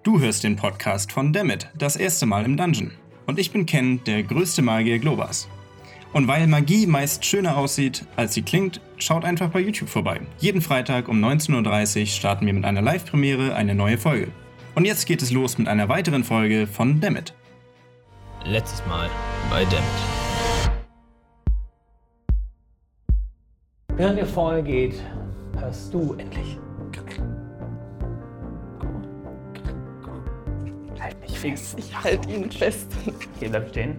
Du hörst den Podcast von Dammit, das erste Mal im Dungeon. Und ich bin Ken, der größte Magier Globas. Und weil Magie meist schöner aussieht, als sie klingt, schaut einfach bei YouTube vorbei. Jeden Freitag um 19:30 Uhr starten wir mit einer Live-Premiere eine neue Folge. Und jetzt geht es los mit einer weiteren Folge von Dammit. Letztes Mal bei Dammit. Während ihr vorgeht, hörst du endlich. Halt mich fest. Ich halte ihn fest. Okay, bleib stehen.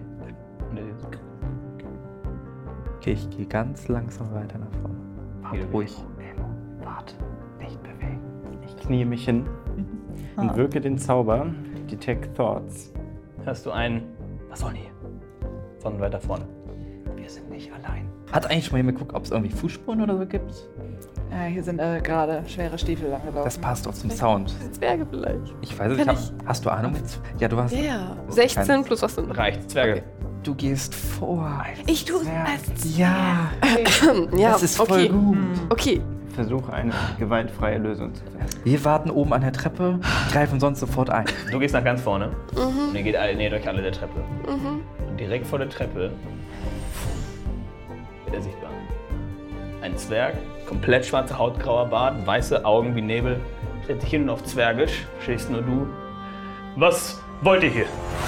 Okay, ich gehe ganz langsam weiter nach vorne. Warte, Ruhig. Warte, nicht bewegen. Ich knie mich hin und wirke den Zauber Detect Thoughts. Hörst du ein, was soll hier? Von weiter vorne. Wir sind nicht allein. Hat eigentlich schon mal jemand geguckt, ob es irgendwie Fußspuren oder so gibt? Ja, hier sind gerade schwere Stiefel langgelaufen. Das passt doch zum Sound. Zwerge vielleicht. Ich weiß es nicht. Hast du Ahnung? Ja, du hast. Ja. 16 plus was sind? Reicht, Zwerge. Okay. Du gehst vor. Ich tue es als Ja, ja, das ist voll gut. Okay. Versuche eine gewaltfreie Lösung zu finden. Wir warten oben an der Treppe, greifen sonst sofort ein. Du gehst nach ganz vorne und ihr nähert euch alle der Treppe. Und direkt vor der Treppe wird er sichtbar. Ein Zwerg, komplett schwarze Haut, grauer Bart, weiße Augen wie Nebel, stellt sich hin und auf Zwergisch, stehst nur du. Was wollt ihr hier?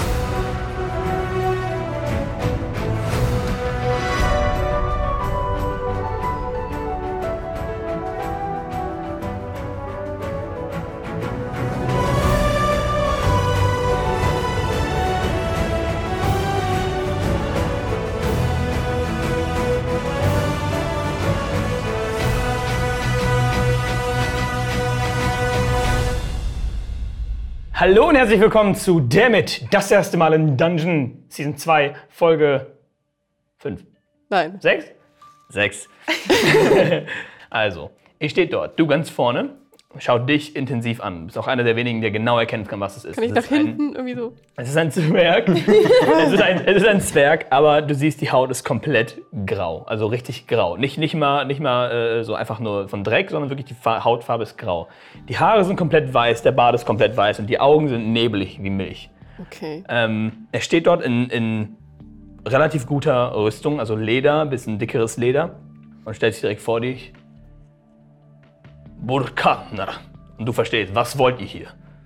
Hallo und herzlich willkommen zu Dammit, das erste Mal im Dungeon, Season 2, Folge 5. Nein. 6? 6. Also, ihr steht dort, du ganz vorne, schaut dich intensiv an. Du bist auch einer der wenigen, der genau erkennen kann, was es ist. Kann ich nach hinten irgendwie so? Es ist ein Zwerg. es ist ein Zwerg, aber du siehst, die Haut ist komplett grau. Also richtig grau. Nicht mal so einfach nur von Dreck, sondern wirklich die Hautfarbe ist grau. Die Haare sind komplett weiß, der Bart ist komplett weiß und die Augen sind nebelig wie Milch. Okay. Er steht dort in relativ guter Rüstung, also Leder, bisschen dickeres Leder und stellt sich direkt vor dich. Burkatner. Und du verstehst, was wollt ihr hier?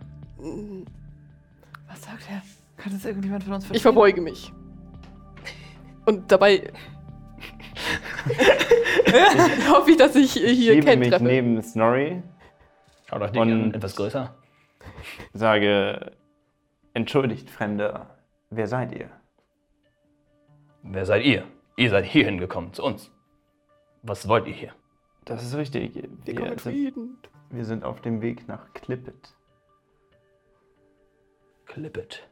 Was sagt er? Kann das irgendjemand von uns verstehen? Ich verbeuge mich. Und dabei hoffe ich, dass ich hier Ich Ken mich treffe. neben Snorri, Schaut euch den an, etwas größer. sage, entschuldigt, Fremder, wer seid ihr? Wer seid ihr? Ihr seid hierhin gekommen, zu uns. Was wollt ihr hier? Das ist richtig. Wir kommen Frieden. Wir sind auf dem Weg nach Klippet. Klippet.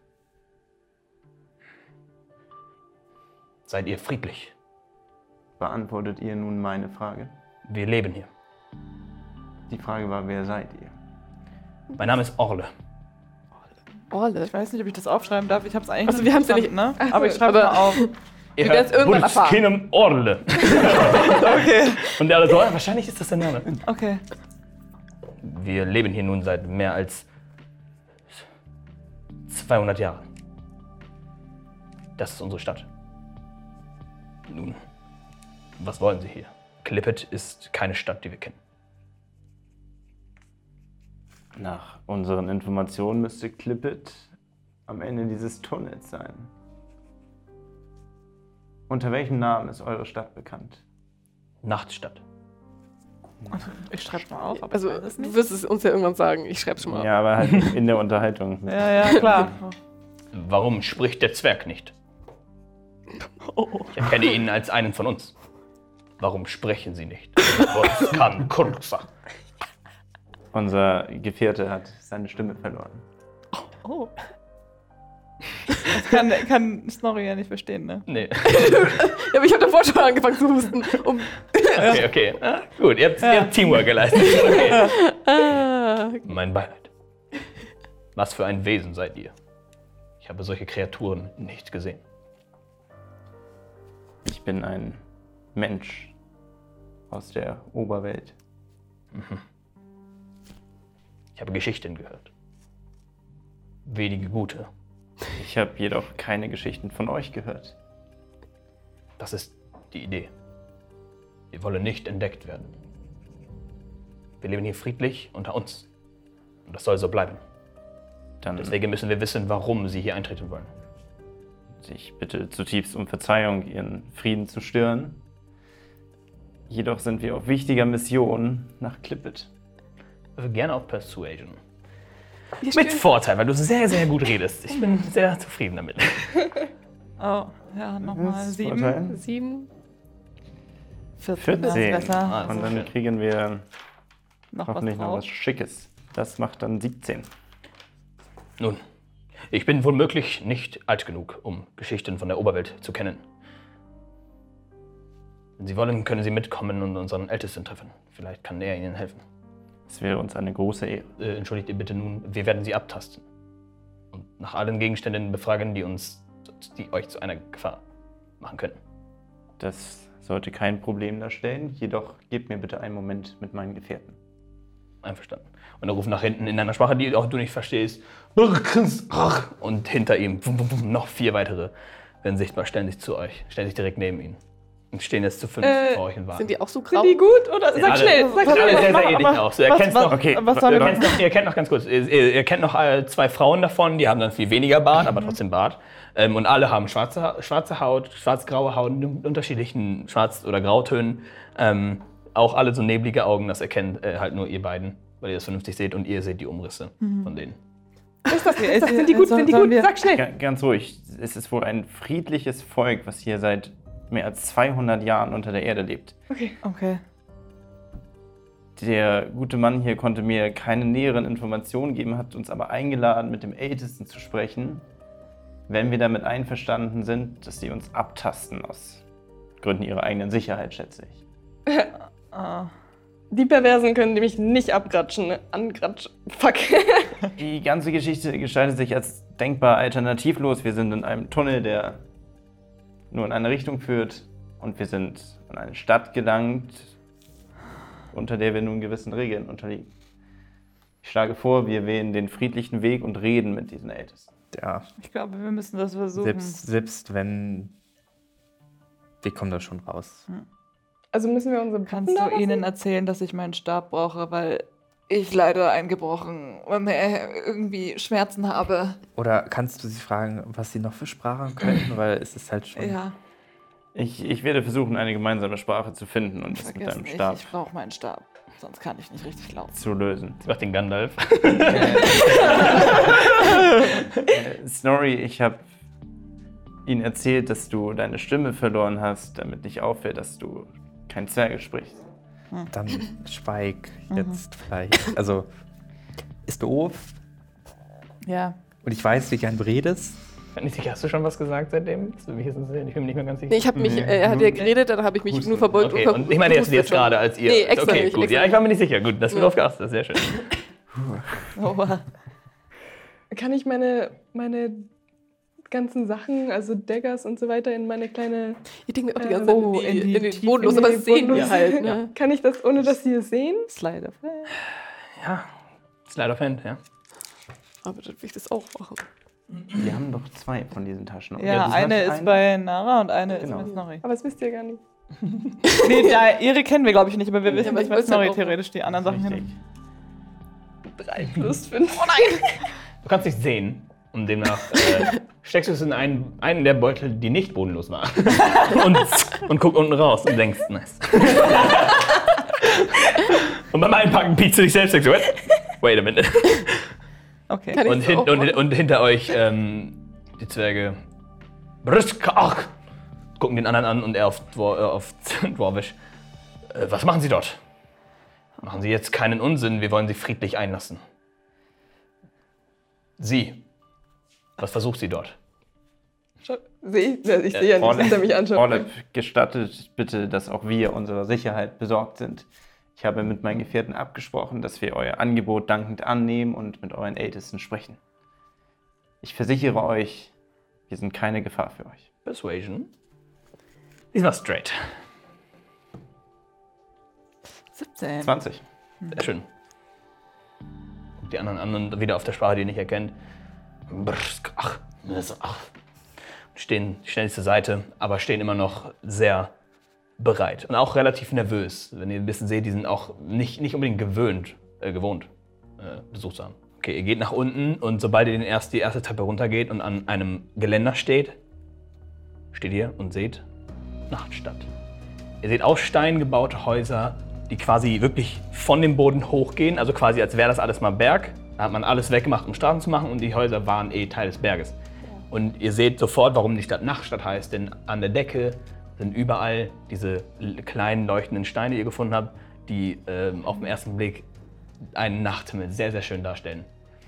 Seid ihr friedlich? Beantwortet ihr nun meine Frage? Wir leben hier. Die Frage war, wer seid ihr? Mein Name ist Orle. Orle. Ich weiß nicht, ob ich das aufschreiben darf. Ich habe es eigentlich Also, noch wir haben's ja verstanden, nicht- ne? Aber ich schreibe aber- mal auf. Ihr Wir werden's irgendwann erfahren. Bulskinem Orle. Okay. Und der alle so, wahrscheinlich ist das der Name. Okay. Wir leben hier nun seit mehr als 200 Jahren. Das ist unsere Stadt. Nun, was wollen Sie hier? Klippet ist keine Stadt, die wir kennen. Nach unseren Informationen müsste Klippet am Ende dieses Tunnels sein. Unter welchem Namen ist eure Stadt bekannt? Nachtstadt. Ich schreibe mal auf, aber Also, ich weiß es du nicht. wirst es uns ja irgendwann sagen. Ich schreib's schon mal. Ja, aber halt in der Unterhaltung. Ja, klar. Warum spricht der Zwerg nicht? Ich erkenne ihn als einen von uns. Warum sprechen Sie nicht? Was kann Kurza? Unser Gefährte hat seine Stimme verloren. Oh. Das kann Snorri ja nicht verstehen, ne? Nee. Ja, aber ich habe davor schon angefangen zu husten. Okay. Ah, gut, ihr habt Teamwork geleistet. Okay. Ah, Mein Beileid. Was für ein Wesen seid ihr? Ich habe solche Kreaturen nicht gesehen. Ich bin ein Mensch aus der Oberwelt. Ich habe Geschichten gehört. wenige gute. Ich habe jedoch keine Geschichten von euch gehört. Das ist die Idee. Wir wollen nicht entdeckt werden. Wir leben hier friedlich unter uns. Und das soll so bleiben. Dann Deswegen müssen wir wissen, warum Sie hier eintreten wollen. ich bitte zutiefst um Verzeihung, Ihren Frieden zu stören. Jedoch sind wir auf wichtiger Mission nach Clippet. Also gerne auf Persuasion. Mit Vorteil, weil du sehr, sehr gut redest. Ich bin sehr zufrieden damit. Oh, ja, nochmal 7. Vorteil? 7. 14 ist 14. besser. Ah, Und dann schön. kriegen wir Noch hoffentlich was noch drauf. was Schickes. Das macht dann 17. Nun, ich bin womöglich nicht alt genug, um Geschichten von der Oberwelt zu kennen. Wenn Sie wollen, können Sie mitkommen und unseren Ältesten treffen. Vielleicht kann er Ihnen helfen. Es wäre uns eine große Ehre. Entschuldigt ihr bitte nun, wir werden Sie abtasten. Und nach allen Gegenständen befragen, die euch zu einer Gefahr machen können. Das sollte kein Problem darstellen. Jedoch gebt mir bitte einen Moment mit meinen Gefährten. Einverstanden. Und er ruft nach hinten in einer Sprache, die auch du nicht verstehst. Und hinter ihm noch 4 weitere werden sichtbar, stellen sich zu euch, stellen sich direkt neben ihn. Und stehen jetzt zu 5 vor euch und warten. Sind die auch so grau? Sind die gut? Oder sag alle- schnell, sag Alle schnell. sehr, sehr ähnlich aus. Du erkennst noch, Okay, was sollen wir machen? ihr kennt noch ganz kurz, ihr kennt noch 2 Frauen davon, die haben dann viel weniger Bart, aber trotzdem Bart. Und alle haben schwarze Haut, schwarz-graue Haut in unterschiedlichen Schwarz- oder Grautönen. Auch alle so neblige Augen, das erkennt halt nur ihr beiden, weil ihr das vernünftig seht und ihr seht die Umrisse von denen. Sind die gut? Sind die gut? Sag schnell. Ganz ruhig. Es ist wohl ein friedliches Volk, was hier seit mehr als 200 Jahren unter der Erde lebt. Okay. Der gute Mann hier konnte mir keine näheren Informationen geben, hat uns aber eingeladen, mit dem Ältesten zu sprechen, wenn wir damit einverstanden sind, dass sie uns abtasten, aus Gründen ihrer eigenen Sicherheit, schätze ich. Die Perversen können nämlich nicht abgratschen. Ne? Angratschen. Fuck. Die ganze Geschichte gestaltet sich als denkbar alternativlos. Wir sind in einem Tunnel, der nur in eine Richtung führt, und wir sind in eine Stadt gelangt, unter der wir nun gewissen Regeln unterliegen. Ich schlage vor, wir wählen den friedlichen Weg und reden mit diesen Ältesten. Ja, Ich glaube, wir müssen das versuchen. selbst wenn. Wir kommen da schon raus. Also müssen wir unsere Kannst du ihnen erzählen, dass ich meinen Stab brauche, weil ich leider eingebrochen und irgendwie Schmerzen habe? Oder kannst du sie fragen, was sie noch für Sprachen können? Weil es ist halt schon. Ja, Ich werde versuchen, eine gemeinsame Sprache zu finden und das mit vergiss deinem nicht, Stab ich brauche meinen Stab. Sonst kann ich nicht richtig laufen. zu lösen. Sie macht den Gandalf. Snorri, ich habe ihnen erzählt, dass du deine Stimme verloren hast, damit nicht auffällt, dass du kein Zwerge sprichst. Dann schweig jetzt vielleicht. Also, ist doof. Ja. Und ich weiß, wie gern du redest. Bin nicht sicher, hast du schon was gesagt seitdem? Ich bin mir nicht mehr ganz sicher. Nee, ich habe mich, er hat ja geredet, dann habe ich mich nur verbeugt Okay, und ich meine jetzt gerade, als ihr... Nee, extra okay, nicht, gut. extra Ja, ich war mir nicht sicher. Gut, dass du drauf geachtet hast. Sehr schön. Kann ich meine ganzen Sachen, also Daggers und so weiter, in meine kleine... Ich denke mir auch die ganze Zeit in die in den Tiefe, Bodenlos, in aber die das sehen wir Bodenlos. halt. Ne? Kann ich das, ohne dass sie es sehen? Slide of Hand. Ja, Slide of Hand, ja. Aber dann will ich das auch machen. Wir haben doch 2 von diesen Taschen. Ja, du eine hast ist bei Nara und eine Genau. ist bei Snorri. Aber das wisst ihr gar nicht. Nee, ihre kennen wir, glaube ich, nicht, aber wir wissen, aber dass ich bei weiß halt Snorri auch- theoretisch die anderen Sachen Richtig. hin. 3 + 5. Oh nein! Du kannst nicht sehen. Und demnach steckst du es in einen der Beutel, die nicht bodenlos waren. und guck unten raus und denkst, nice. Und beim Einpacken piekst du dich selbst und denkst, wait a minute. Okay. Kann ich Und, das auch machen? und hinter euch die Zwerge Briskach gucken den anderen an und er auf Dwarvish. Was machen Sie dort? Machen Sie jetzt keinen Unsinn, wir wollen Sie friedlich einlassen. Sie. Was versucht sie dort? Ich sehe ja nicht, dass er mich anschaut. Orlep, gestattet bitte, dass auch wir unserer Sicherheit besorgt sind. Ich habe mit meinen Gefährten abgesprochen, dass wir euer Angebot dankend annehmen und mit euren Ältesten sprechen. Ich versichere euch, wir sind keine Gefahr für euch. Persuasion. Diesmal straight. 17. 20. Sehr schön. Guckt die anderen an und wieder auf der Sprache, die ihr nicht erkennt. Stehen schnell zur Seite, aber stehen immer noch sehr bereit. Und auch relativ nervös. Wenn ihr ein bisschen seht, die sind auch nicht unbedingt gewohnt, Besuch zu haben. Okay, ihr geht nach unten und sobald ihr die erste Treppe runtergeht und an einem Geländer steht ihr und seht Nachtstadt. Ihr seht aus Stein gebaute Häuser, die quasi wirklich von dem Boden hochgehen, also quasi als wäre das alles mal Berg. Da hat man alles weggemacht, um Straßen zu machen und die Häuser waren Teil des Berges. Und ihr seht sofort, warum die Stadt Nachtstadt heißt, denn an der Decke sind überall diese kleinen leuchtenden Steine, die ihr gefunden habt, die auf den ersten Blick einen Nachthimmel sehr, sehr schön darstellen.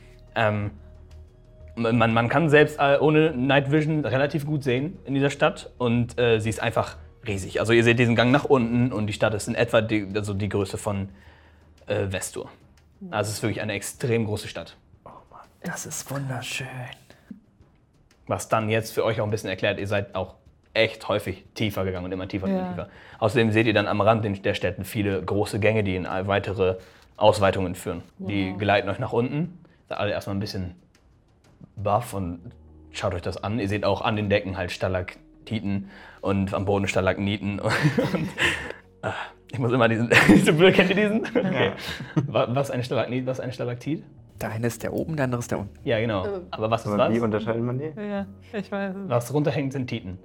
Man kann selbst ohne Night Vision relativ gut sehen in dieser Stadt und sie ist einfach riesig. Also ihr seht diesen Gang nach unten und die Stadt ist in etwa die Größe von Vestur. Also es ist wirklich eine extrem große Stadt. Oh Mann, das ist wunderschön. Was dann jetzt für euch auch ein bisschen erklärt, ihr seid auch echt häufig tiefer gegangen und immer tiefer und tiefer. Außerdem seht ihr dann am Rand der Städten viele große Gänge, die in weitere Ausweitungen führen. Die geleiten euch nach unten. Seid alle erstmal ein bisschen baff und schaut euch das an. Ihr seht auch an den Decken halt Stalaktiten und am Boden Stalagniten. Ich muss immer diesen kennt ihr diesen? Okay. Was eine Stalagnit, was eine Stalaktit? Der eine ist der oben, der andere ist der unten. Ja, genau. Aber was ist Aber was? wie unterscheidet man die? Ja, ich weiß. Was runterhängt, sind Titen.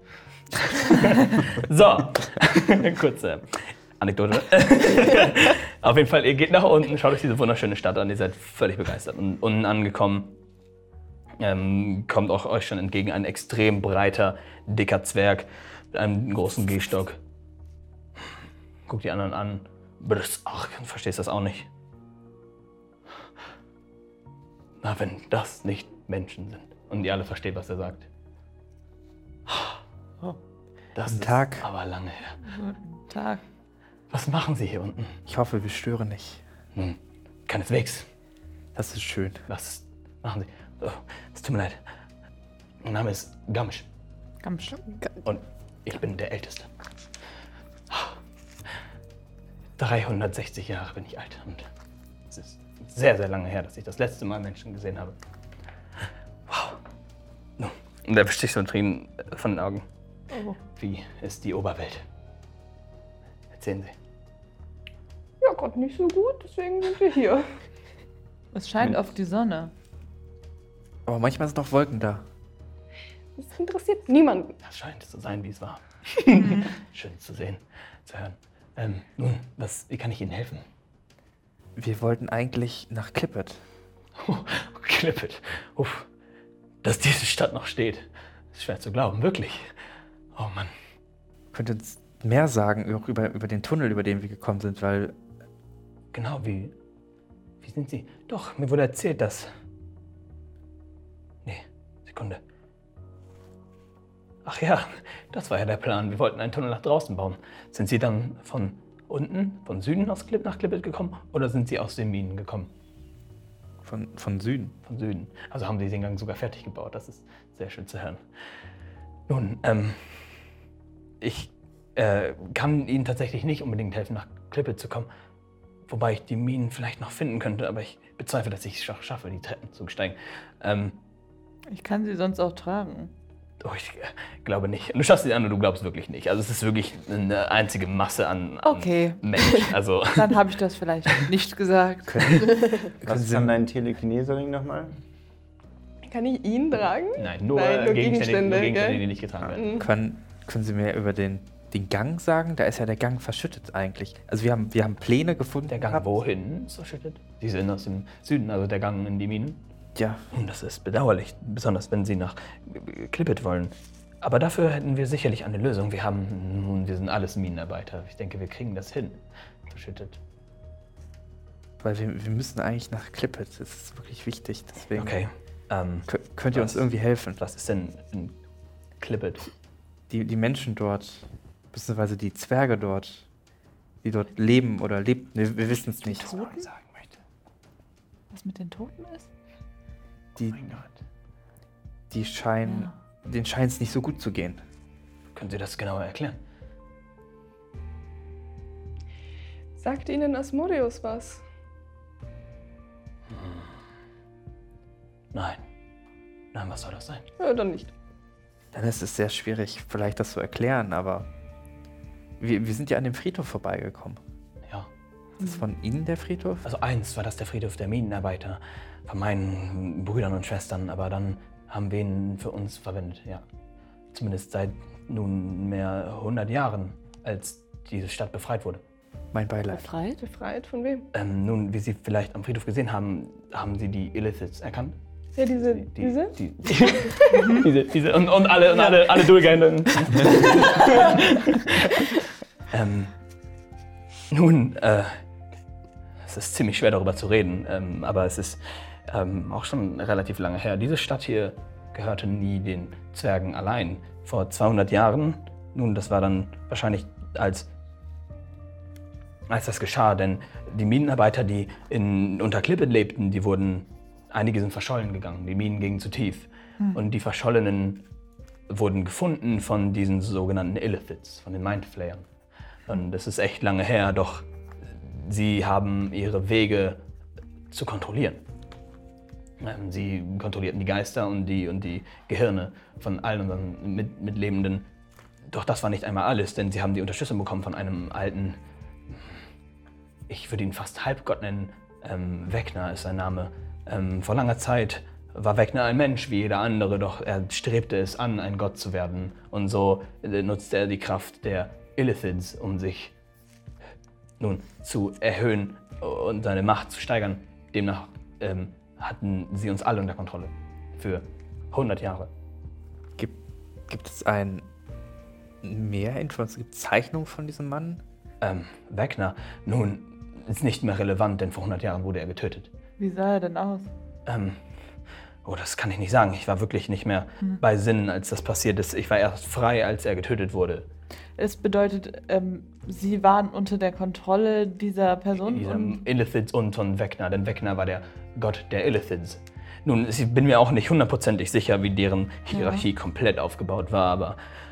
So, kurze Anekdote. Auf jeden Fall, ihr geht nach unten, schaut euch diese wunderschöne Stadt an, ihr seid völlig begeistert. Und unten angekommen kommt auch euch schon entgegen ein extrem breiter, dicker Zwerg mit einem großen Gehstock. Guckt die anderen an. Ach, verstehst das auch nicht. Na, wenn das nicht Menschen sind. Und ihr alle versteht, was er sagt. Das Guten Tag. ist aber lange her. Guten Tag. Was machen Sie hier unten? Ich hoffe, wir stören nicht. Keineswegs. Das ist schön. Was machen Sie? Oh, es tut mir leid. Mein Name ist Gamsch. Gamsch. Und ich bin der Älteste. 360 Jahre bin ich alt. Und es ist sehr, sehr lange her, dass ich das letzte Mal Menschen gesehen habe. Wow. Nun, und er wischt sich so Tränen von den Augen. Oh. Wie ist die Oberwelt? Erzählen Sie. Ja, Gott, nicht so gut, deswegen sind wir hier. Es scheint auf die Sonne. Aber manchmal sind noch Wolken da. Das interessiert niemanden. Das scheint zu sein, wie es war. Schön zu sehen, zu hören. Nun, wie kann ich Ihnen helfen? Wir wollten eigentlich nach Klippet. Klippet. Uff. Dass diese Stadt noch steht. Ist schwer zu glauben, wirklich. Oh Mann. Könnt ihr uns mehr sagen auch über den Tunnel, über den wir gekommen sind, weil... Genau, wie sind Sie? Doch, mir wurde erzählt, dass... Nee, Sekunde. Ach ja, das war ja der Plan. Wir wollten einen Tunnel nach draußen bauen. Sind Sie dann von unten, von Süden nach Klippet gekommen oder sind Sie aus den Minen gekommen? Von Süden. Von Süden. Also haben Sie den Gang sogar fertig gebaut. Das ist sehr schön zu hören. Nun, ich kann Ihnen tatsächlich nicht unbedingt helfen, nach Klippet zu kommen. Wobei ich die Minen vielleicht noch finden könnte, aber ich bezweifle, dass ich es schaffe, die Treppen zu besteigen. Ich kann sie sonst auch tragen. Oh, ich glaube nicht. Du schaust sie an und du glaubst wirklich nicht. Also es ist wirklich eine einzige Masse an Okay. Mensch. Also Dann habe ich das vielleicht nicht gesagt. Was ist dann dein Telekineserring nochmal? Kann ich ihn tragen? nein, nur Nein, Gegenstände, gell? die nicht getragen werden. Können Sie mir über den Gang sagen? Da ist ja der Gang verschüttet eigentlich. Also wir haben Pläne gefunden. Der Gang wohin ist verschüttet? Sie sind aus dem Süden, also der Gang in die Minen. Ja. Das ist bedauerlich, besonders wenn Sie nach Klippet wollen. Aber dafür hätten wir sicherlich eine Lösung. Wir sind alles Minenarbeiter. Ich denke, wir kriegen das hin. Verschüttet. Weil wir müssen eigentlich nach Klippet. Das ist wirklich wichtig. Deswegen Okay. könnt ihr uns irgendwie helfen? Was ist denn in Klippet? Die Menschen dort, beziehungsweise die Zwerge dort, die dort leben oder lebten, wir wissen es nicht. Toten? Sagen möchte. Was mit den Toten ist? Die scheinen, denen scheint es nicht so gut zu gehen. Können Sie das genauer erklären? Sagt Ihnen Asmodeus was? Nein. Na, was soll das sein? Ja, dann nicht. Dann ist es sehr schwierig, vielleicht das zu erklären, aber wir sind ja an dem Friedhof vorbeigekommen. Ja. Ist von Ihnen der Friedhof? Also einst war das der Friedhof der Minenarbeiter von meinen Brüdern und Schwestern, aber dann haben wir ihn für uns verwendet, ja. Zumindest seit nunmehr 100 Jahren, als diese Stadt befreit wurde. Mein Beileid. Befreit? Befreit von wem? Nun, wie Sie vielleicht am Friedhof gesehen haben, haben Sie die Illithids erkannt? Ja, diese? Diese und alle durchgehenden. Nun, es ist ziemlich schwer darüber zu reden, aber es ist auch schon relativ lange her. Diese Stadt hier gehörte nie den Zwergen allein. Vor 200 Jahren, nun, das war dann wahrscheinlich als das geschah, denn die Minenarbeiter, die unter Klippe lebten, einige sind verschollen gegangen, die Minen gingen zu tief. Und die Verschollenen wurden gefunden von diesen sogenannten Illithids, von den Mindflayern. Und das ist echt lange her, doch sie haben ihre Wege zu kontrollieren. Sie kontrollierten die Geister und die Gehirne von allen unseren Mitlebenden. Doch das war nicht einmal alles, denn sie haben die Unterstützung bekommen von einem alten, ich würde ihn fast Halbgott nennen, Vecna ist sein Name. Vor langer Zeit war Vecna ein Mensch wie jeder andere, doch er strebte es an, ein Gott zu werden. Und so nutzte er die Kraft der Illithids, um sich nun zu erhöhen und seine Macht zu steigern. Demnach hatten sie uns alle unter Kontrolle für 100 Jahre. Gibt es mehr Infos, gibt es Zeichnungen von diesem Mann? Vecna, nun, ist nicht mehr relevant, denn vor 100 Jahren wurde er getötet. Wie sah er denn aus? Das kann ich nicht sagen. Ich war wirklich nicht mehr bei Sinnen, als das passiert ist. Ich war erst frei, als er getötet wurde. Es bedeutet, Sie waren unter der Kontrolle dieser Person? Dieser Illithids und von Vecna, denn Vecna war der Gott der Illithids. Nun, ich bin mir auch nicht hundertprozentig sicher, wie deren Hierarchie komplett aufgebaut war, aber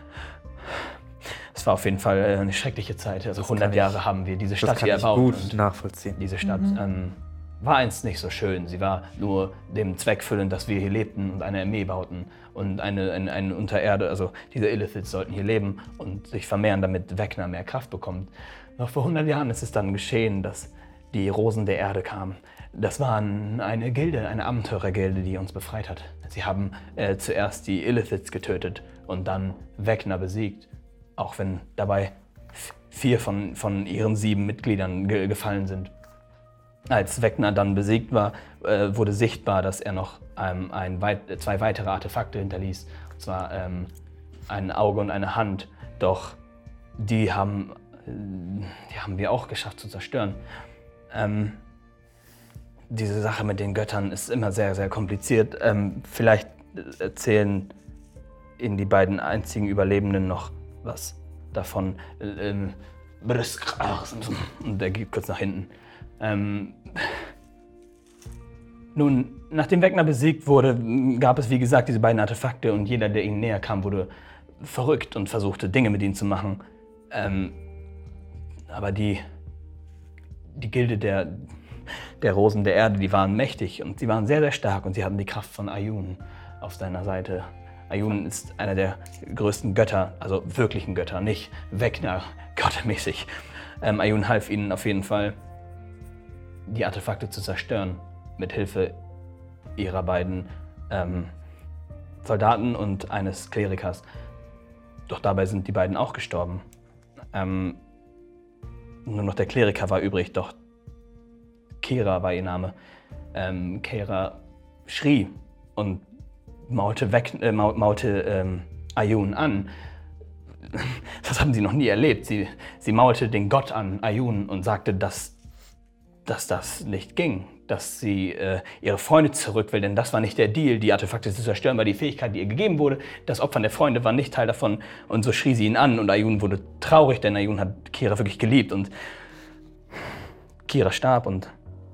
es war auf jeden Fall eine schreckliche Zeit. Also 100 Jahre haben wir diese Stadt hier erbaut. Das kann ich gut nachvollziehen. Diese Stadt war einst nicht so schön. Sie war nur dem Zweck füllend, dass wir hier lebten und eine Armee bauten und eine Untererde, also diese Illithids sollten hier leben und sich vermehren, damit Vecna mehr Kraft bekommt. Noch vor 100 Jahren ist es dann geschehen, dass die Rosen der Erde kamen. Das war eine Gilde, eine Abenteurergilde, die uns befreit hat. Sie haben zuerst die Illithids getötet und dann Vecna besiegt, auch wenn dabei 4 von ihren 7 Mitgliedern gefallen sind. Als Vecna dann besiegt war, wurde sichtbar, dass er noch 2 weitere Artefakte hinterließ. Und zwar ein Auge und eine Hand. Doch die haben wir auch geschafft zu zerstören. Diese Sache mit den Göttern ist immer sehr, sehr kompliziert. Vielleicht erzählen Ihnen die beiden einzigen Überlebenden noch was davon. Und der geht kurz nach hinten. Nun, nachdem Vecna besiegt wurde, gab es wie gesagt diese beiden Artefakte und jeder, der ihnen näher kam, wurde verrückt und versuchte Dinge mit ihnen zu machen. Aber die Gilde der Rosen der Erde, die waren mächtig und sie waren sehr, sehr stark und sie hatten die Kraft von Ayun auf seiner Seite. Ayun ist einer der größten Götter, also wirklichen Götter, nicht Vecna, gottemäßig. Ayun half ihnen auf jeden Fall, die Artefakte zu zerstören, mit Hilfe ihrer beiden Soldaten und eines Klerikers. Doch dabei sind die beiden auch gestorben. Nur noch der Kleriker war übrig, doch Kera war ihr Name. Kera schrie und maulte Ayun an. Das haben sie noch nie erlebt. Sie maulte den Gott an, Ayun, und sagte, dass das nicht ging, dass sie ihre Freunde zurück will, denn das war nicht der Deal, die Artefakte zu zerstören, war die Fähigkeit, die ihr gegeben wurde. Das Opfern der Freunde war nicht Teil davon und so schrie sie ihn an und Ayun wurde traurig, denn Ayun hat Kera wirklich geliebt und Kera starb und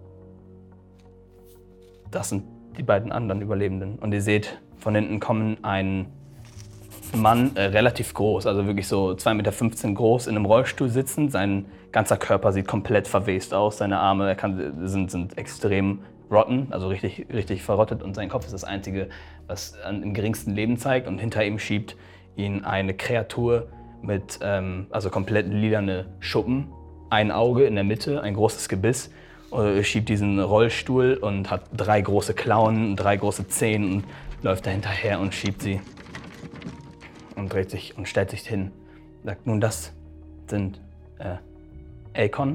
das sind die beiden anderen Überlebenden. Und ihr seht, von hinten kommen ein Mann, relativ groß, also wirklich so 2,15 Meter groß, in einem Rollstuhl sitzend. Sein ganzer Körper sieht komplett verwest aus, seine Arme sind extrem rotten, also richtig, richtig verrottet und sein Kopf ist das Einzige, was im geringsten Leben zeigt und hinter ihm schiebt ihn eine Kreatur mit, also komplett lilane Schuppen, ein Auge in der Mitte, ein großes Gebiss, schiebt diesen Rollstuhl und hat 3 große Klauen, 3 große Zähne und läuft da hinterher und schiebt sie und dreht sich und stellt sich hin. Sagt, nun das sind Akon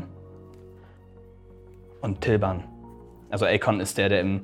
und Tilban. Also Akon ist der im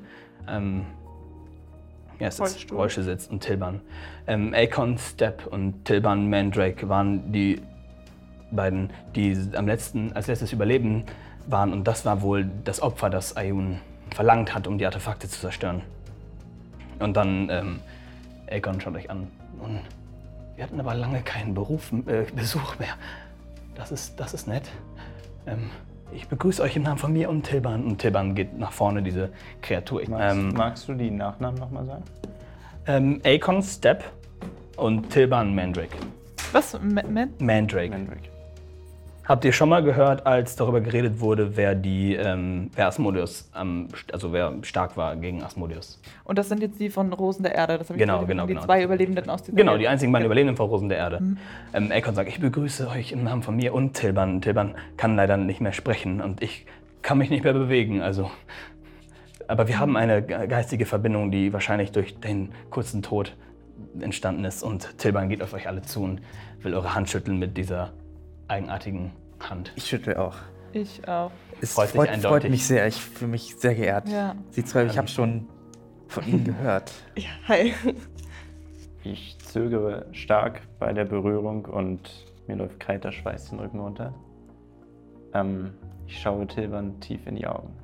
Rollstuhl sitzt und Tilban. Akon, Step und Tilban Mandrake waren die beiden, die als letztes überleben waren. Und das war wohl das Opfer, das Ayun verlangt hat, um die Artefakte zu zerstören. Und dann, Akon, schaut euch an. Nun, wir hatten aber lange keinen Besuch mehr. Das ist nett. Ich begrüße euch im Namen von mir und Tilban. Und Tilban geht nach vorne, diese Kreatur. Magst du die Nachnamen nochmal sagen? Akon, Step und Tilban Mandrake. Was? Mandrake. Habt ihr schon mal gehört, als darüber geredet wurde, wer Asmodeus, wer stark war gegen Asmodeus? Und das sind jetzt die von Rosen der Erde. Das habe ich Genau, gesehen, genau, die genau. 2 Überlebenden aus dieser Genau, Welt. die einzigen beiden Überlebenden von Rosen der Erde. Akon sagt, ich begrüße euch im Namen von mir und Tilban. Tilban kann leider nicht mehr sprechen und ich kann mich nicht mehr bewegen. Aber wir haben eine geistige Verbindung, die wahrscheinlich durch den kurzen Tod entstanden ist. Und Tilban geht auf euch alle zu und will eure Hand schütteln mit dieser eigenartigen Hand. Ich schüttle auch. Ich auch. Es Freut dich freut eindeutig. mich sehr. Ich fühle mich sehr geehrt. Ja. Sie zwei, ich habe schon von Ihnen gehört. Ja, hi. Ich zögere stark bei der Berührung und mir läuft kalter Schweiß den Rücken runter. Ich schaue Tilban tief in die Augen.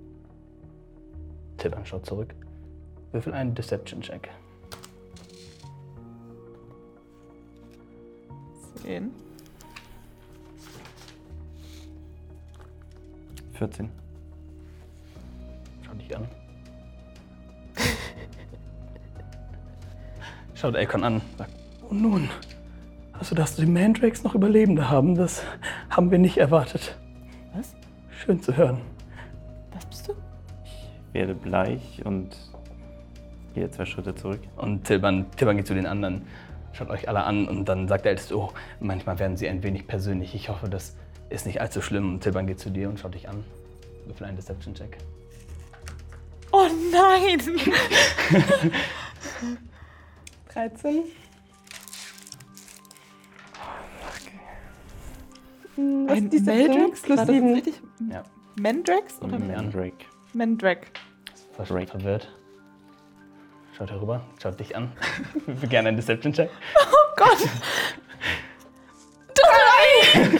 Tilban schaut zurück. Würfel einen Deception-Check. 10. 14. Schau dich an. Schaut Akon an. Sagt, und nun, also dass die Mandrakes noch Überlebende haben, das haben wir nicht erwartet. Was? Schön zu hören. Was bist du? Werde bleich und gehe 2 Schritte zurück. Und Tilban geht zu den anderen, schaut euch alle an und dann sagt der Älteste, oh, manchmal werden sie ein wenig persönlich. Ich hoffe, das ist nicht allzu schlimm. Und Tilban geht zu dir und schaut dich an. Würfel einen Deception-Check. Oh nein! 13. Was Ein ist die Mandrax? Plus War das 7. richtig? Ja. Mandrax oder Mandrake. Mandrake? Fast verwirrt. Schaut herüber, schaut dich an. Würfel gerne einen Deception-Check. Oh Gott! 3!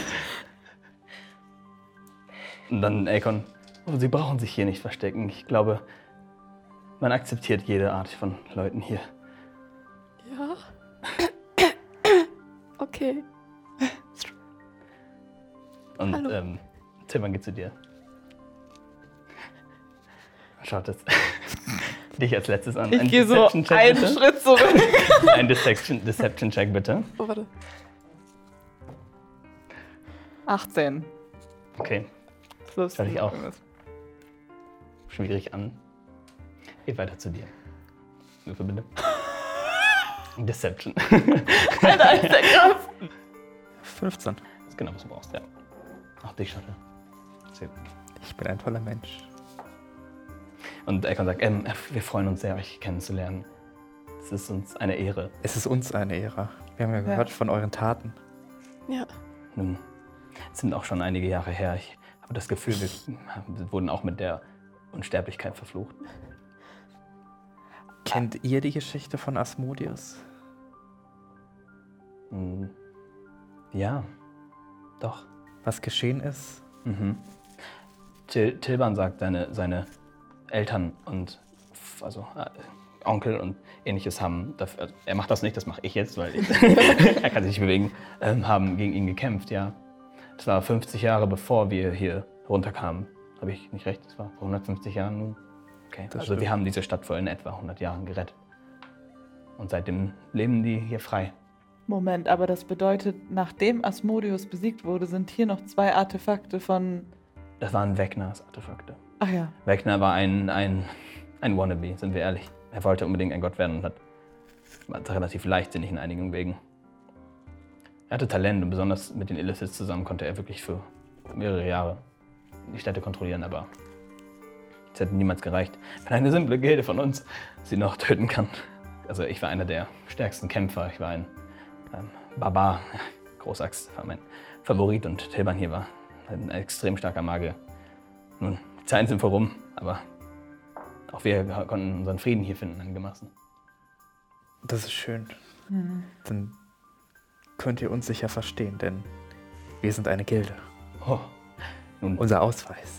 Und dann Akon, oh, sie brauchen sich hier nicht verstecken. Ich glaube, man akzeptiert jede Art von Leuten hier. Ja. Okay. Und Hallo. Tilman geht zu dir. Schaut es dich als letztes an. Ich gehe so Deception-Check, einen bitte. Schritt zurück. Ein Deception-Check, bitte. Oh, warte. 18. Okay, Plus. Schau dich auch. schwierig an. Geht weiter zu dir. Würfel bitte. Deception. Alter, ist der krass. 15. Das ist genau, was du brauchst, ja. Auch dich, Shuttle. Sehr gut. Ich bin ein toller Mensch. Und Akon sagt, wir freuen uns sehr, euch kennenzulernen. Es ist uns eine Ehre. Es ist uns eine Ehre. Wir haben ja gehört von euren Taten. Ja. Nun, es sind auch schon einige Jahre her. Ich habe das Gefühl, wir wurden auch mit der Unsterblichkeit verflucht. Kennt ihr die Geschichte von Asmodeus? Ja, doch. Was geschehen ist? Mhm. Tilban sagt, seine Eltern und Onkel und Ähnliches haben, dafür, er macht das nicht, das mache ich jetzt, weil er kann sich nicht bewegen, haben gegen ihn gekämpft, ja. Das war 50 Jahre bevor wir hier runterkamen. Habe ich nicht recht? Das war vor 150 Jahren nun. Okay, Das also wir stimmt. haben diese Stadt vor in etwa 100 Jahren gerettet. Und seitdem leben die hier frei. Moment, aber das bedeutet, nachdem Asmodeus besiegt wurde, sind hier noch 2 Artefakte von... Das waren Wegners Artefakte. Ach ja. Vecna war ein Wannabe, sind wir ehrlich. Er wollte unbedingt ein Gott werden und war relativ leichtsinnig in einigen Wegen. Er hatte Talent und besonders mit den Illithits zusammen konnte er wirklich für mehrere Jahre die Städte kontrollieren, aber es hätte niemals gereicht, wenn eine simple Gilde von uns sie noch töten kann. Also ich war einer der stärksten Kämpfer, ich war ein Barbar, Großaxt war mein Favorit und Tilban hier war ein extrem starker Magier. Nun, die Zeiten sind vorum, aber auch wir konnten unseren Frieden hier finden einigermaßen. Das ist schön. Dann könnt ihr uns sicher verstehen, denn wir sind eine Gilde. Oh, nun, Unser Ausweis.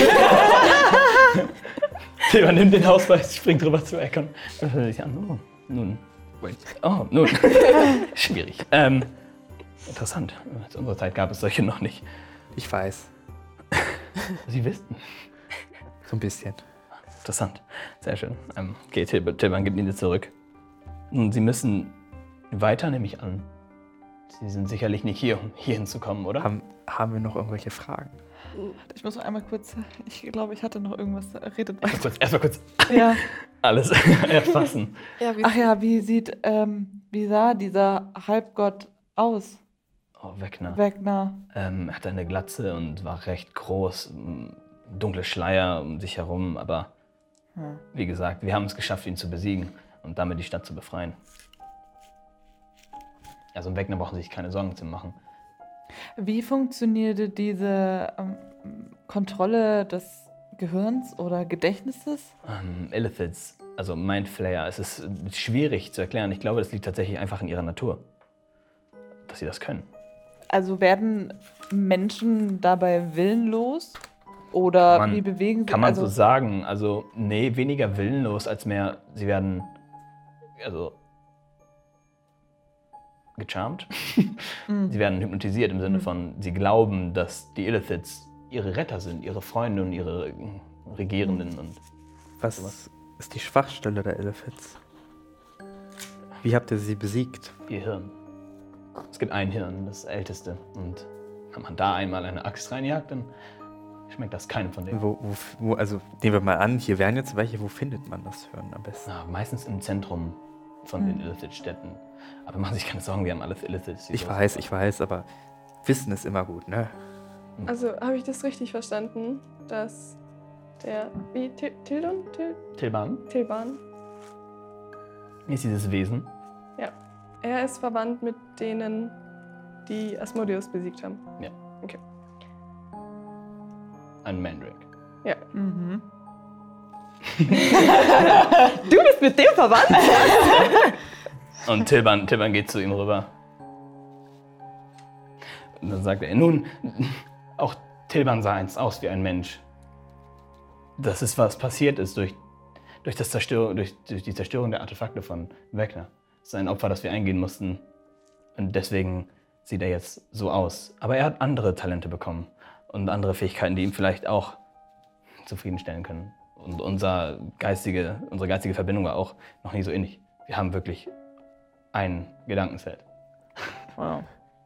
Tilban nimmt den Ausweis, springt rüber zu Ekon und hört sich an. Oh, nun, wait. Oh, nun. Schwierig. Interessant. Zu unserer Zeit gab es solche noch nicht. Ich weiß. Sie wissen. So ein bisschen. Interessant. Sehr schön. Okay, Tilban gibt ihn dir zurück. Nun, Sie müssen weiter, nehme ich an. Sie sind sicherlich nicht hier, um hier hinzukommen, oder? Haben wir noch irgendwelche Fragen? Ich muss noch einmal kurz. Ich glaube, ich hatte noch irgendwas. Redet Erstmal kurz Ja. alles erfassen. Ja, Ach ja, wie sah dieser Halbgott aus? Oh, Vecna. Vecna. Er hatte eine Glatze und war recht groß. Dunkle Schleier um sich herum, aber wie gesagt, wir haben es geschafft, ihn zu besiegen und damit die Stadt zu befreien. Also im Vecna brauchen Sie sich keine Sorgen zu machen. Wie funktionierte diese Kontrolle des Gehirns oder Gedächtnisses? Illithits, also Mindflayer, es ist schwierig zu erklären. Ich glaube, das liegt tatsächlich einfach in ihrer Natur, dass sie das können. Also werden Menschen dabei willenlos? Oder wie bewegen sie sich? Kann man so sagen. Also, nee, weniger willenlos als mehr, sie werden, also, gecharmt. Sie werden hypnotisiert im Sinne von, sie glauben, dass die Illithits ihre Retter sind, ihre Freunde und ihre Regierenden. Und Was ist die Schwachstelle der Illithits? Wie habt ihr sie besiegt? ihr Hirn. Es gibt ein Hirn, das älteste. Und wenn man da einmal eine Axt reinjagt, dann schmeckt das keinem von denen. Also nehmen wir mal an, hier wären jetzt welche, wo findet man das Hirn am besten? Meistens im Zentrum von den Illithid-Städten. Aber machen Sie sich keine Sorgen, wir haben alle Illithits. Ich weiß, aber Wissen ist immer gut, ne? Also habe ich das richtig verstanden, dass der, wie, Tilban Tilban, ist dieses Wesen. ja, er ist verwandt mit denen, die Asmodeus besiegt haben. Ja. Okay. Ein Mandrake. Ja. Mhm. Du bist mit dem verwandt? Und Tilban geht zu ihm rüber. Und dann sagt er, nun, auch Tilban sah einst aus wie ein Mensch. Das ist, was passiert ist durch die Zerstörung der Artefakte von Vecna. Das ist ein Opfer, das wir eingehen mussten. Und deswegen sieht er jetzt so aus. Aber er hat andere Talente bekommen und andere Fähigkeiten, die ihm vielleicht auch zufriedenstellen können. Und unsere geistige Verbindung war auch noch nie so innig. Wir haben wirklich ein Gedankenfeld. Wow.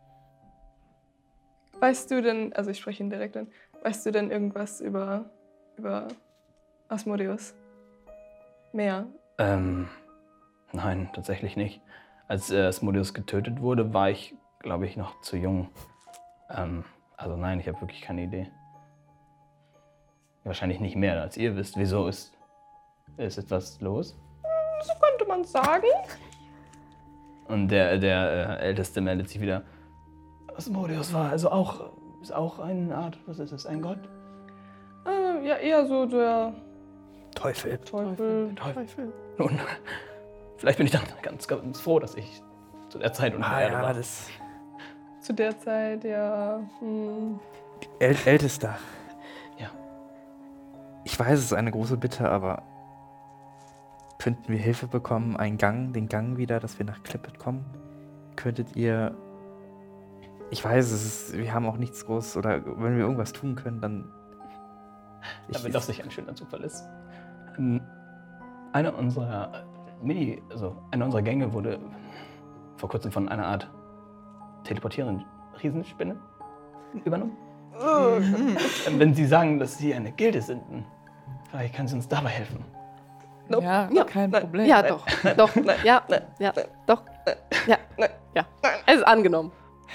Weißt du denn, also ich spreche ihn direkt an, weißt du denn irgendwas über Asmodeus? Mehr? Nein, tatsächlich nicht. Als Asmodeus getötet wurde, war ich, glaube ich, noch zu jung. Also nein, ich habe wirklich keine Idee. Wahrscheinlich nicht mehr, als ihr wisst. Wieso ist etwas los? So könnte man sagen. Und der Älteste meldet sich wieder. Asmodeus ist auch eine Art, was ist es, ein Gott? Ja, eher so der Teufel. Teufel. Nun, vielleicht bin ich dann ganz, ganz froh, dass ich zu der Zeit unter der Erde war. Das Zu der Zeit, ja. Ältester. Ja. Ich weiß, es ist eine große Bitte, aber könnten wir Hilfe bekommen, den Gang wieder, dass wir nach Klippet kommen? Könntet ihr... Ich weiß, wir haben auch nichts groß, oder wenn wir irgendwas tun können, dann... Wenn das nicht ein schöner Zufall ist. Eine unserer Gänge wurde vor kurzem von einer Art teleportierenden Riesenspinne übernommen. Wenn Sie sagen, dass Sie eine Gilde sind, vielleicht kann sie uns dabei helfen. Nope. Ja, kein Problem. Ja, doch. Doch. Ja, doch. Ja. Ja. Es ist angenommen.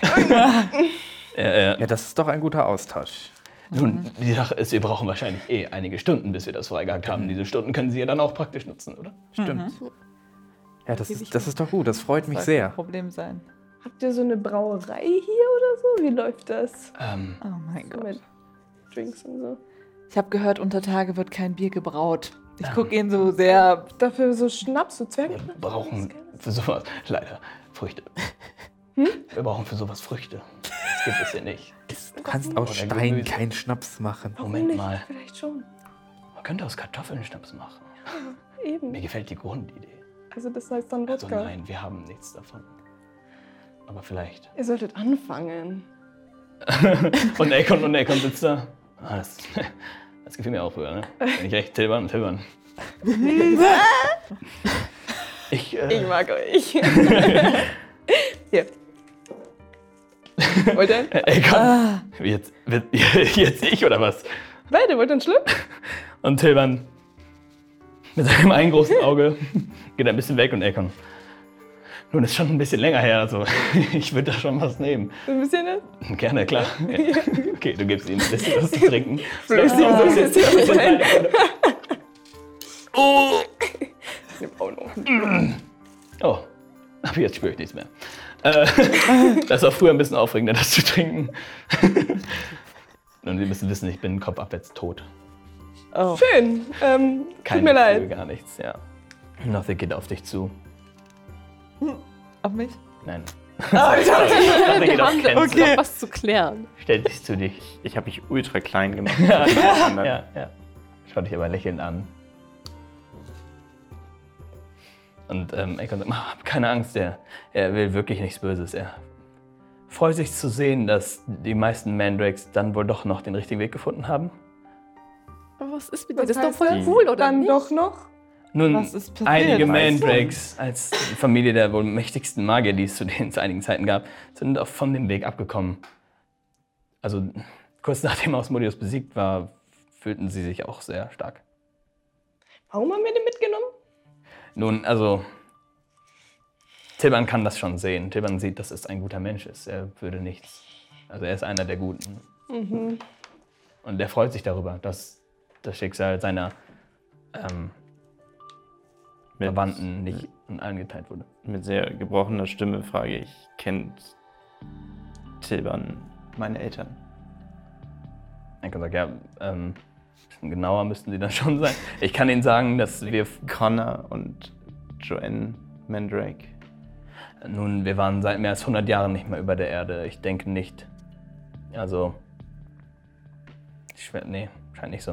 Ja, das ist doch ein guter Austausch. Nun, die Sache ist, wir brauchen wahrscheinlich einige Stunden, bis wir das freigehakt haben. Diese Stunden können Sie ja dann auch praktisch nutzen, oder? Stimmt. Ja, das ist doch gut. Das freut mich Soll sehr. kein Problem sein. Habt ihr so eine Brauerei hier oder so? Wie läuft das? Oh mein So Gott. mit Drinks und so. Ich habe gehört, unter Tage wird kein Bier gebraut. Ich gucke ihn so sehr. Dafür so Schnaps, so Zwerge. Wir brauchen für sowas leider Früchte. Wir brauchen für sowas Früchte. Das gibt es hier nicht. Du kannst aus Oder Stein Gemüse. keinen Schnaps machen. Moment nicht? mal. Vielleicht schon. Man könnte aus Kartoffeln Schnaps machen. Eben. Mir gefällt die Grundidee. Also das heißt dann Also Wodka. nein, wir haben nichts davon. Aber vielleicht. Ihr solltet anfangen. Und Akon sitzt da. Das gefiel mir auch früher, ne? Bin ich echt Tilban. Ich mag euch. Hier. Wollt ihr? Akon. Jetzt ich oder was? Beide, wollt ihr einen Schluck? Und Tilban mit seinem einen großen Auge geht ein bisschen weg und Akon. Nun, ist schon ein bisschen länger her, also ich würde da schon was nehmen. So ein bisschen, ne? Gerne, klar. Okay, du gibst ihm ein bisschen was zu trinken. Oh, Oh, aber jetzt spüre ich nichts mehr. Das war früher ein bisschen aufregender, das zu trinken. Und Sie müssen wissen, ich bin kopfabwärts tot. Oh. schön. Tut Kein mir Gefühl, leid. gar nichts, ja. Nothing geht auf dich zu. Auf mich? Nein. Oh, ich dachte, Nothing geht auf Haben Ken uns zu. noch was zu klären. Stell dich zu dich. Ich habe mich ultra klein gemacht. Ja. Schau dich aber lächelnd an. Und Akon sagt, hab keine Angst, er will wirklich nichts Böses. Er freut sich zu sehen, dass die meisten Mandrakes dann wohl doch noch den richtigen Weg gefunden haben. Aber was ist mit Was dir? Das ist doch heißt voll das? cool, oder Dann nicht? doch noch? Nun, Was ist passiert? einige Weißt du? Mandrakes als die Familie der wohl mächtigsten Magier, die es zu einigen Zeiten gab, sind auch von dem Weg abgekommen. Also kurz nachdem Asmodeus besiegt war, fühlten sie sich auch sehr stark. Warum haben wir den mitgenommen? Nun, also Tilban kann das schon sehen. Tilban sieht, dass es ein guter Mensch ist. Er würde nichts. Also er ist einer der Guten. Und er freut sich darüber, dass das Schicksal seiner Verwandten nicht in allen geteilt wurde. Mit sehr gebrochener Stimme frage ich, kennt Tilban meine Eltern? Er kann sagen, ja, bisschen genauer müssten sie dann schon sein. Ich kann Ihnen sagen, dass wir... Connor und Joanne Mandrake. Nun, wir waren seit mehr als 100 Jahren nicht mehr über der Erde. Ich denke nicht. Also... Nee, scheint nicht so.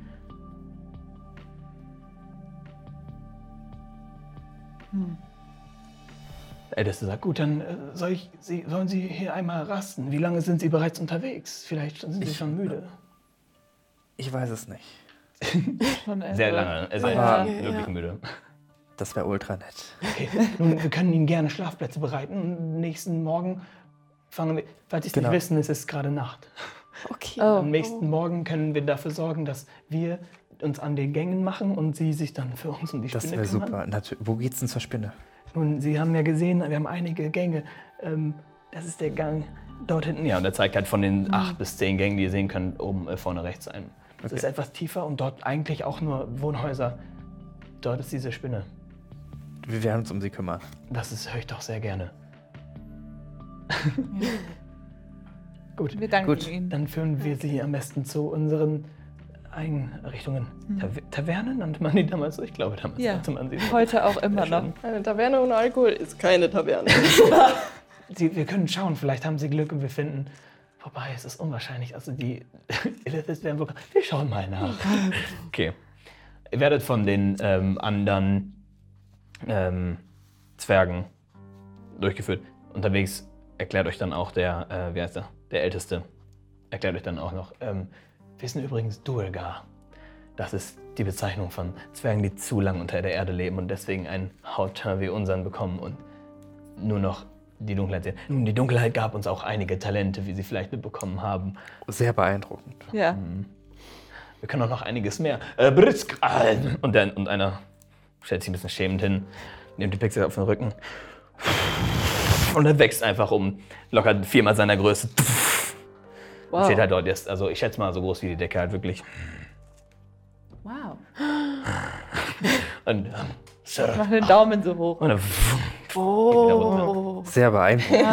Der Älteste sagt, gut, dann sollen Sie hier einmal rasten. Wie lange sind Sie bereits unterwegs? Vielleicht sind Sie schon müde. Ich weiß es nicht. Schon Sehr älter. lange. Er ist Ja. wirklich müde. Das wäre ultra nett. Okay, nun, wir können Ihnen gerne Schlafplätze bereiten. Und nächsten Morgen fangen wir... Falls Sie es Genau. nicht wissen, es ist gerade Nacht. Okay. Oh. Am nächsten Morgen können wir dafür sorgen, dass wir uns an den Gängen machen und Sie sich dann für uns um die Das Spinne wäre kümmern. super. Wo geht's denn zur Spinne? Nun, Sie haben ja gesehen, wir haben einige Gänge. Das ist der Gang dort hinten. Ja, und er zeigt halt von den 8 bis 10 Gängen, die ihr sehen könnt, oben vorne rechts ein. Das ist etwas tiefer und dort eigentlich auch nur Wohnhäuser. Dort ist diese Spinne. Wir werden uns um sie kümmern. Das höre ich doch sehr gerne. Gut, Wir danken Gut. Ihnen. dann führen wir Sie am besten zu unseren Einrichtungen. Tavernen nannte man die damals so? Ich glaube, damals Ja. nannte man sie so. Heute auch immer Sehr noch. schön. Eine Taverne ohne Alkohol ist keine Taverne. Wir können schauen, vielleicht haben Sie Glück und wir finden. Wobei, es ist unwahrscheinlich. Also die Illithis werden wohl. Wir schauen mal nach. Okay. Ihr werdet von den anderen Zwergen durchgeführt. Unterwegs erklärt euch dann auch der, wie heißt er? Der Älteste. Erklärt euch dann auch noch. Wir sind übrigens Duergar. Das ist die Bezeichnung von Zwergen, die zu lang unter der Erde leben und deswegen einen Hautteint wie unseren bekommen und nur noch die Dunkelheit sehen. Nun, die Dunkelheit gab uns auch einige Talente, wie Sie vielleicht mitbekommen haben. Sehr beeindruckend. Ja. Wir können auch noch einiges mehr. Brisk! Und einer stellt sich ein bisschen schämend hin, nimmt die Pixel auf den Rücken. Und er wächst einfach um locker 4-mal seiner Größe. Und steht halt dort jetzt, also ich schätze mal so groß wie die Decke halt wirklich. Wow. Und Ich mach den Daumen so hoch. Und dann Oh. Sehr beeindruckend.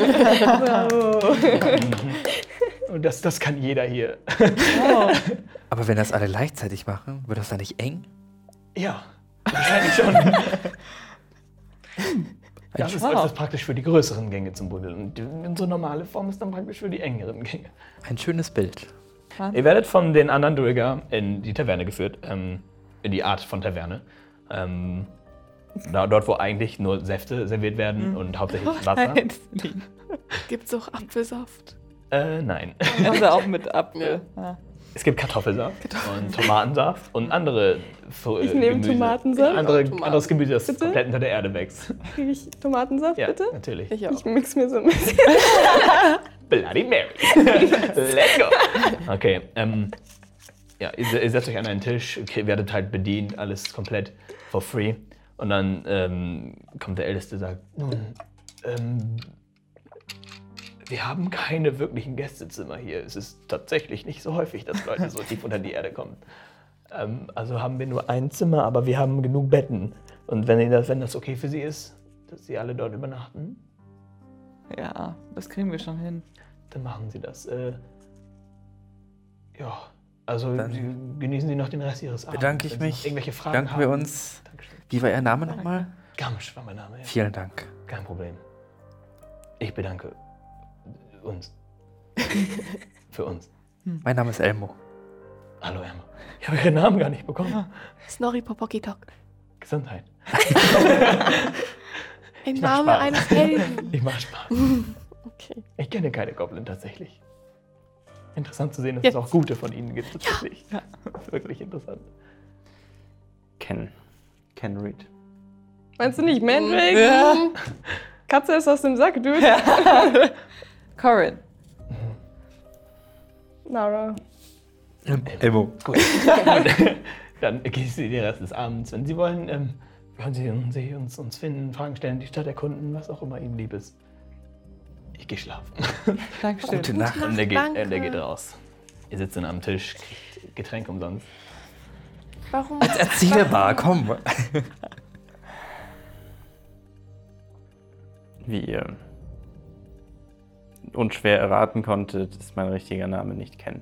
und das kann jeder hier. Aber wenn das alle gleichzeitig machen, wird das dann nicht eng? Ja, wahrscheinlich schon. Das ist praktisch für die größeren Gänge zum Buddeln. Und unsere normale Form ist dann praktisch für die engeren Gänge. Ein schönes Bild. Ihr werdet von den anderen Duergar in die Taverne geführt, in die Art von Taverne. Dort, wo eigentlich nur Säfte serviert werden und hauptsächlich Wasser. Gibt's auch Apfelsaft? Nein. Also auch mit Apfel. Ja. Es gibt Kartoffelsaft und Tomatensaft und andere Ich nehme Gemüse. Tomatensaft. Anderes Gemüse, das Bitte? komplett unter der Erde wächst. Kriege ich Tomatensaft, Ja, bitte? natürlich. Ich auch. Ich mix mir so ein bisschen. Bloody Mary. Let's go. Okay, ja, ihr setzt euch an einen Tisch, werdet halt bedient, alles komplett for free. Und dann kommt der Älteste und sagt, nun, wir haben keine wirklichen Gästezimmer hier. Es ist tatsächlich nicht so häufig, dass Leute so tief unter die Erde kommen. Also haben wir nur ein Zimmer, aber wir haben genug Betten. Und wenn das okay für Sie ist, dass Sie alle dort übernachten, Ja, das kriegen wir schon hin. dann machen Sie das. Ja, also Dann genießen Sie noch den Rest Ihres Abends. bedanke ich Wenn Sie noch mich. irgendwelche Fragen Danken haben. wir uns. Dankeschön. Wie war Ihr Name nochmal? Gamsch war mein Name. Ja. Vielen Dank. Kein Problem. Ich bedanke uns. Für uns. Mein Name ist Elmo. Hallo Emma. Ich habe Ihren Namen gar nicht bekommen. Snorri Popokitok. Gesundheit. Ein mach Name Spaß. eines Helden. Ich mache Spaß. Okay. Ich kenne keine Goblin tatsächlich. Interessant zu sehen, dass Jetzt. es auch gute von ihnen gibt tatsächlich. Ja. Wirklich interessant. Ken Reed. Meinst du nicht Mandrake? Ja. Katze ist aus dem Sack, Dude. Corin. Nara. Elmo. Gut. Dann genießen Sie den Rest des Abends. Wenn Sie wollen, können Sie uns finden, Fragen stellen, die Stadt erkunden, was auch immer Ihnen lieb ist. Ich gehe schlafen. Dankeschön. Gute Nacht. Und der Danke. geht raus. Ihr sitzt dann am Tisch, kriegt Getränke umsonst. Warum? Erzähl mal, komm. Wie ihr unschwer erraten konntet, ist mein richtiger Name nicht Ken.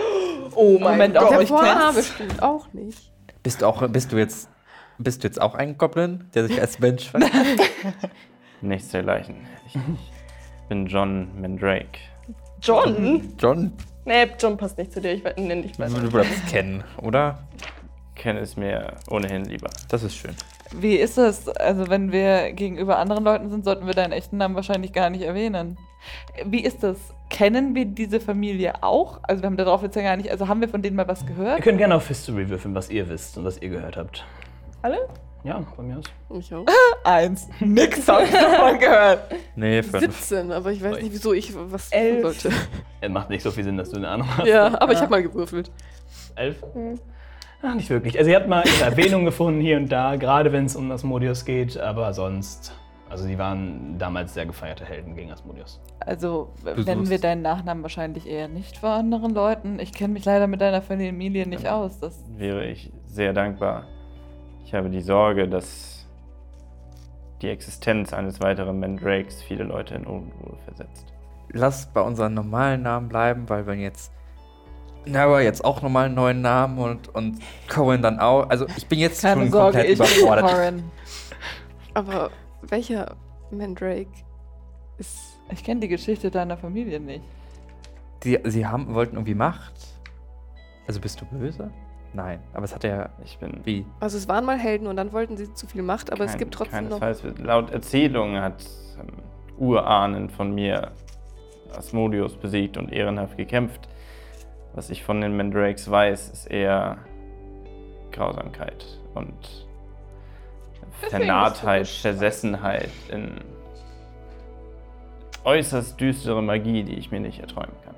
Oh mein Moment, auch Der ich Vorname kenn's. stimmt auch nicht. Bist du jetzt auch ein Goblin, der sich als Mensch verkleidet? Nichts dergleichen. Ich bin John Mandrake. John? John, Nee, John passt nicht zu dir. Ich nenne dich weiter. du bleibst kennen, oder? Ken ist mir ohnehin lieber. Das ist schön. Wie ist das? Also wenn wir gegenüber anderen Leuten sind, sollten wir deinen echten Namen wahrscheinlich gar nicht erwähnen. Wie ist das? Kennen wir diese Familie auch? Also wir haben darauf jetzt ja gar nicht, also haben wir von denen mal was Ihr gehört? könnt gerne auf History würfeln, was ihr wisst und was ihr gehört habt. Alle? Ja, von mir aus. Ich auch. 1. Nix hab ich davon gehört. Nee, 5. 17, aber ich weiß nicht, wieso ich was 11. sollte. Es macht nicht so viel Sinn, dass du eine Ahnung hast. Ja, aber ich habe mal gewürfelt. 11? Ach, nicht wirklich. Also ihr habt mal ihre Erwähnung gefunden hier und da, gerade wenn es um Asmodeus geht, aber sonst, also sie waren damals sehr gefeierte Helden gegen Asmodeus. Also Du nennen wir suchst. deinen Nachnamen wahrscheinlich eher nicht vor anderen Leuten. Ich kenne mich leider mit deiner Familie nicht aus. Das Wäre ich sehr dankbar. Ich habe die Sorge, dass die Existenz eines weiteren Mandrakes viele Leute in Unruhe versetzt. Lass bei unseren normalen Namen bleiben, weil wenn jetzt Nara jetzt auch nochmal einen neuen Namen und Cohen dann auch. Also ich bin jetzt keine schon Sorge, komplett ich bin überfordert. Corin. Aber welcher Mandrake ist. Ich kenne die Geschichte deiner Familie nicht. Sie wollten irgendwie Macht. Also bist du böse? Nein, aber es hat ja Ich bin wie. Also es waren mal Helden und dann wollten sie zu viel Macht, aber es gibt trotzdem noch. keinesfalls. Laut Erzählung hat Urahnen von mir Asmodeus besiegt und ehrenhaft gekämpft. Was ich von den Mandrakes weiß, ist eher Grausamkeit und Deswegen Vernarrtheit, bist du bescheuert. Versessenheit in äußerst düstere Magie, die ich mir nicht erträumen kann.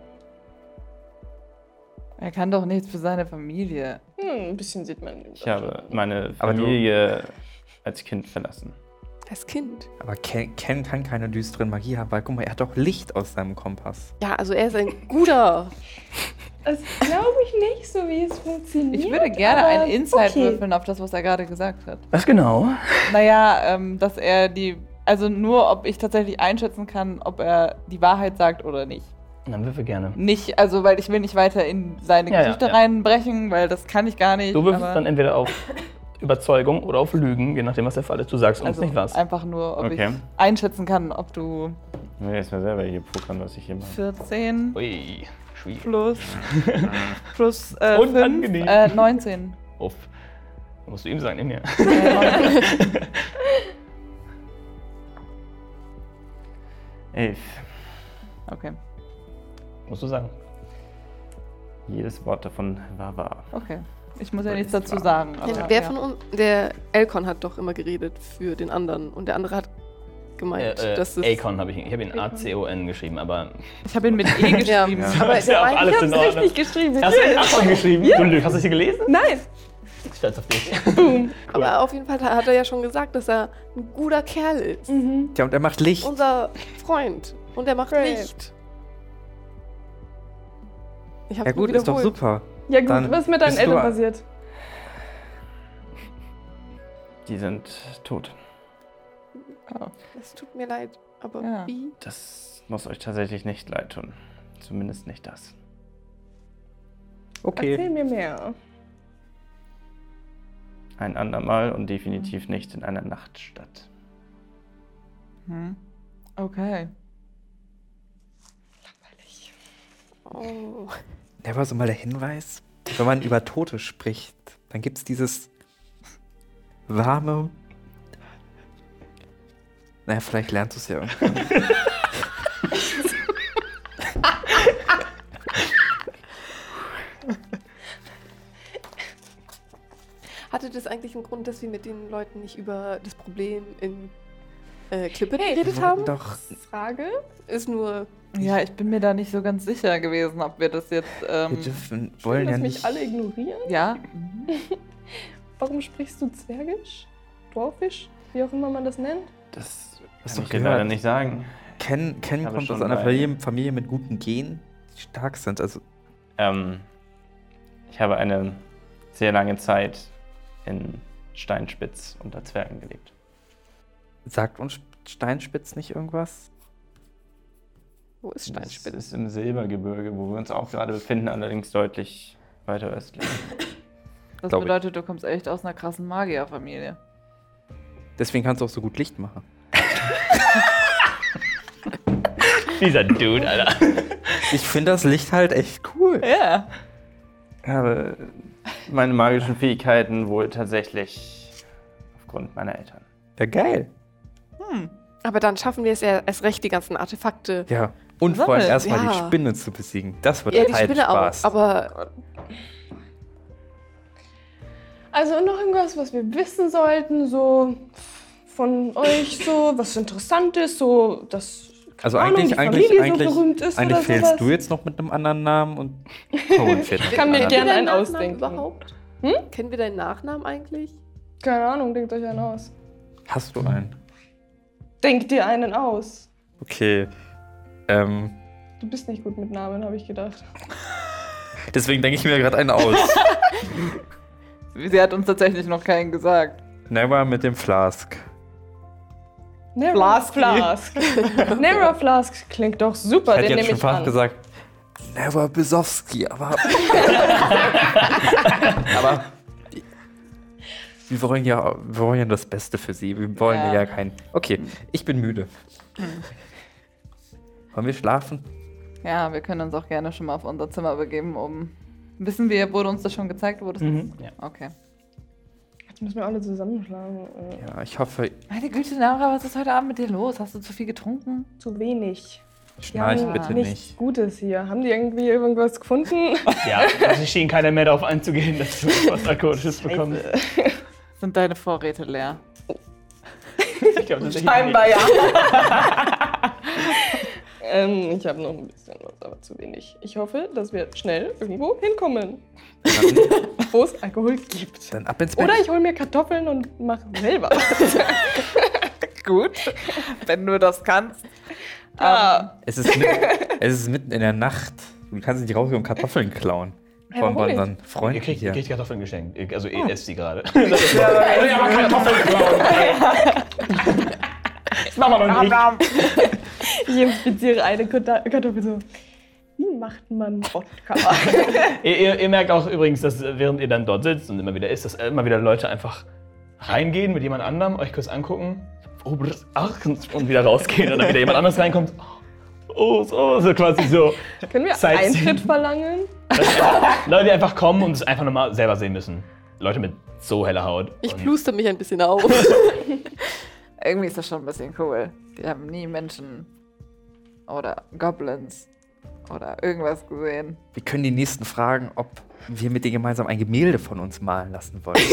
Er kann doch nichts für seine Familie. Ein bisschen sieht man. Ich habe meine Familie als Kind verlassen. Als Kind? Aber Ken kann keine düsteren Magie haben, weil guck mal, er hat doch Licht aus seinem Kompass. Ja, also er ist ein guter. Das glaube ich nicht, so wie es funktioniert. Ich würde gerne einen Insight okay. würfeln auf das, was er gerade gesagt hat. Was genau? Naja, dass er also nur, ob ich tatsächlich einschätzen kann, ob er die Wahrheit sagt oder nicht. Dann würfel gerne. Nicht, also weil ich will nicht weiter in seine Geschichte reinbrechen, weil das kann ich gar nicht. Du würfelst dann entweder auf Überzeugung oder auf Lügen, je nachdem, was der Fall ist. Du sagst uns also nicht was. Einfach nur, ob ich einschätzen kann, ob du Ich will jetzt mal selber hier pokern, was ich hier mache. 14 Ui, schwierig. plus Unangenehm. 5, 19. Uff. Musst du ihm sagen, nimm hier. 11. Okay, Musst du sagen. Jedes Wort davon war wahr. okay. Ich muss ja nichts dazu sagen. Aber, Ja, wer von uns, der Elkon hat doch immer geredet für den anderen und der andere hat gemeint, dass es... Acon habe ich ihn A-C-O-N geschrieben, aber... Ich habe ihn mit E geschrieben. Ja. Aber Ist ja auch alles in Ordnung. richtig geschrieben. Hast du Acon geschrieben? Du Lüg, hast du sie gelesen? Nein. Ich stolz auf dich. Aber auf jeden Fall hat er ja schon gesagt, dass er ein guter Kerl ist. Ja, und er macht Licht. Unser Freund. Und er macht Great. Licht. Ich hab's Ja gut, nur ist doch wiederholt. super. Ja gut, Dann was ist mit deinen bist Eltern du- passiert? Die sind tot. Es tut mir leid, aber Ja. wie? Das muss euch tatsächlich nicht leid tun. Zumindest nicht das. Okay. Erzähl mir mehr. Ein andermal und definitiv nicht in einer Nachtstadt. Okay. Oh. Der war so mal der Hinweis, wenn man über Tote spricht, dann gibt es dieses warme... Naja, vielleicht lernst du es ja irgendwann. Hatte das eigentlich einen Grund, dass wir mit den Leuten nicht über das Problem in Klippe geredet haben? Doch, Frage? Ist nur... Ja, ich bin mir da nicht so ganz sicher gewesen, ob wir das jetzt. wir dürfen, wollen ja Dass nicht... mich alle ignorieren? Ja. Warum sprichst du Zwergisch? Dwarfisch? Wie auch immer man das nennt? Das Hast kann du ich dir gehört? leider nicht sagen. Ken Aber kommt schon aus einer bei- Familie mit guten Genen, die stark sind. Also Ich habe eine sehr lange Zeit in Steinspitz unter Zwergen gelebt. sagt uns Steinspitz nicht irgendwas? Wo ist Das Steinspitz? ist im Silbergebirge, wo wir uns auch gerade befinden, allerdings deutlich weiter östlich. Das Glaub ich. bedeutet, du kommst echt aus einer krassen Magierfamilie. Deswegen kannst du auch so gut Licht machen. Dieser Dude, Alter. Ich finde das Licht halt echt cool. Ja. Ich habe meine magischen Fähigkeiten wohl tatsächlich aufgrund meiner Eltern. Ja, geil. Aber dann schaffen wir es ja erst recht, die ganzen Artefakte. Ja. Und vor allem Sammeln, erstmal die ja. Spinne zu besiegen. Das wird Ja, die halt Spinne Spaß. auch. Aber Also noch irgendwas, was wir wissen sollten, so von euch, so was Interessantes, so das. Also keine Ahnung, eigentlich die Familie so berühmt ist eigentlich oder fehlst sowas. du jetzt noch mit einem anderen Namen und Cohen fehlt noch Ich kann mit mir einem gerne anderen einen Nachnamen ausdenken. überhaupt? Kennen wir deinen Nachnamen eigentlich? Keine Ahnung, denkt euch einen aus. Namen. Hast du einen? Denkt dir einen aus. Okay. Du bist nicht gut mit Namen, habe ich gedacht. Deswegen denke ich mir gerade einen aus. Sie hat uns tatsächlich noch keinen gesagt. Never mit dem Flask. Never Flask. Flask. Never Flask klingt doch super, Ich hätte den jetzt nehme schon ich fast an. gesagt, Never Besowski, aber. aber. Wir wollen ja das Beste für sie. Wir wollen Ja. ja kein. Okay, ich bin müde. Wollen wir schlafen? Ja, wir können uns auch gerne schon mal auf unser Zimmer begeben, um. Wissen wir, wurde uns das schon gezeigt? Wo das ist? Ja. Okay. Jetzt müssen wir alle zusammenschlagen. Ja, ich hoffe, Meine Güte, Nara, was ist heute Abend mit dir los? Hast du zu viel getrunken? Zu wenig. schnarch Ja, bitte Nichts nicht. Gutes hier. Haben die irgendwie irgendwas gefunden? Ja, also schien keiner mehr darauf einzugehen, dass du was Alkoholisches bekommst. Sind deine Vorräte leer? Ich glaub, das ist Scheinbar ja. Ich habe noch ein bisschen was, aber zu wenig. Ich hoffe, dass wir schnell irgendwo hinkommen, wo es Alkohol gibt. Dann ab ins Bett. Oder ich hole mir Kartoffeln und mache selber. Gut, wenn du das kannst. Ja. Es ist mitten in der Nacht. Du kannst nicht rausgehen und Kartoffeln klauen. Von warum unseren Freunden Ihr kriegt hier. Kartoffeln geschenkt. Also ihr esst sie gerade. Ja, aber Kartoffeln klauen. Das machen wir noch nicht. Ich inspiziere eine Kartoffel so. Wie macht man Wodka? Ihr merkt auch übrigens, dass während ihr dann dort sitzt und immer wieder isst, dass immer wieder Leute einfach reingehen mit jemand anderem, euch kurz angucken, und wieder rausgehen und dann wieder jemand anderes reinkommt. So quasi so. Können wir Sightseeing. Eintritt verlangen? Leute, die einfach kommen und es einfach nochmal selber sehen müssen. Leute mit so heller Haut. Ich Und pluster mich ein bisschen auf. Irgendwie ist das schon ein bisschen cool. Wir haben nie Menschen oder Goblins oder irgendwas gesehen. Wir können die Nächsten fragen, ob wir mit denen gemeinsam ein Gemälde von uns malen lassen wollen.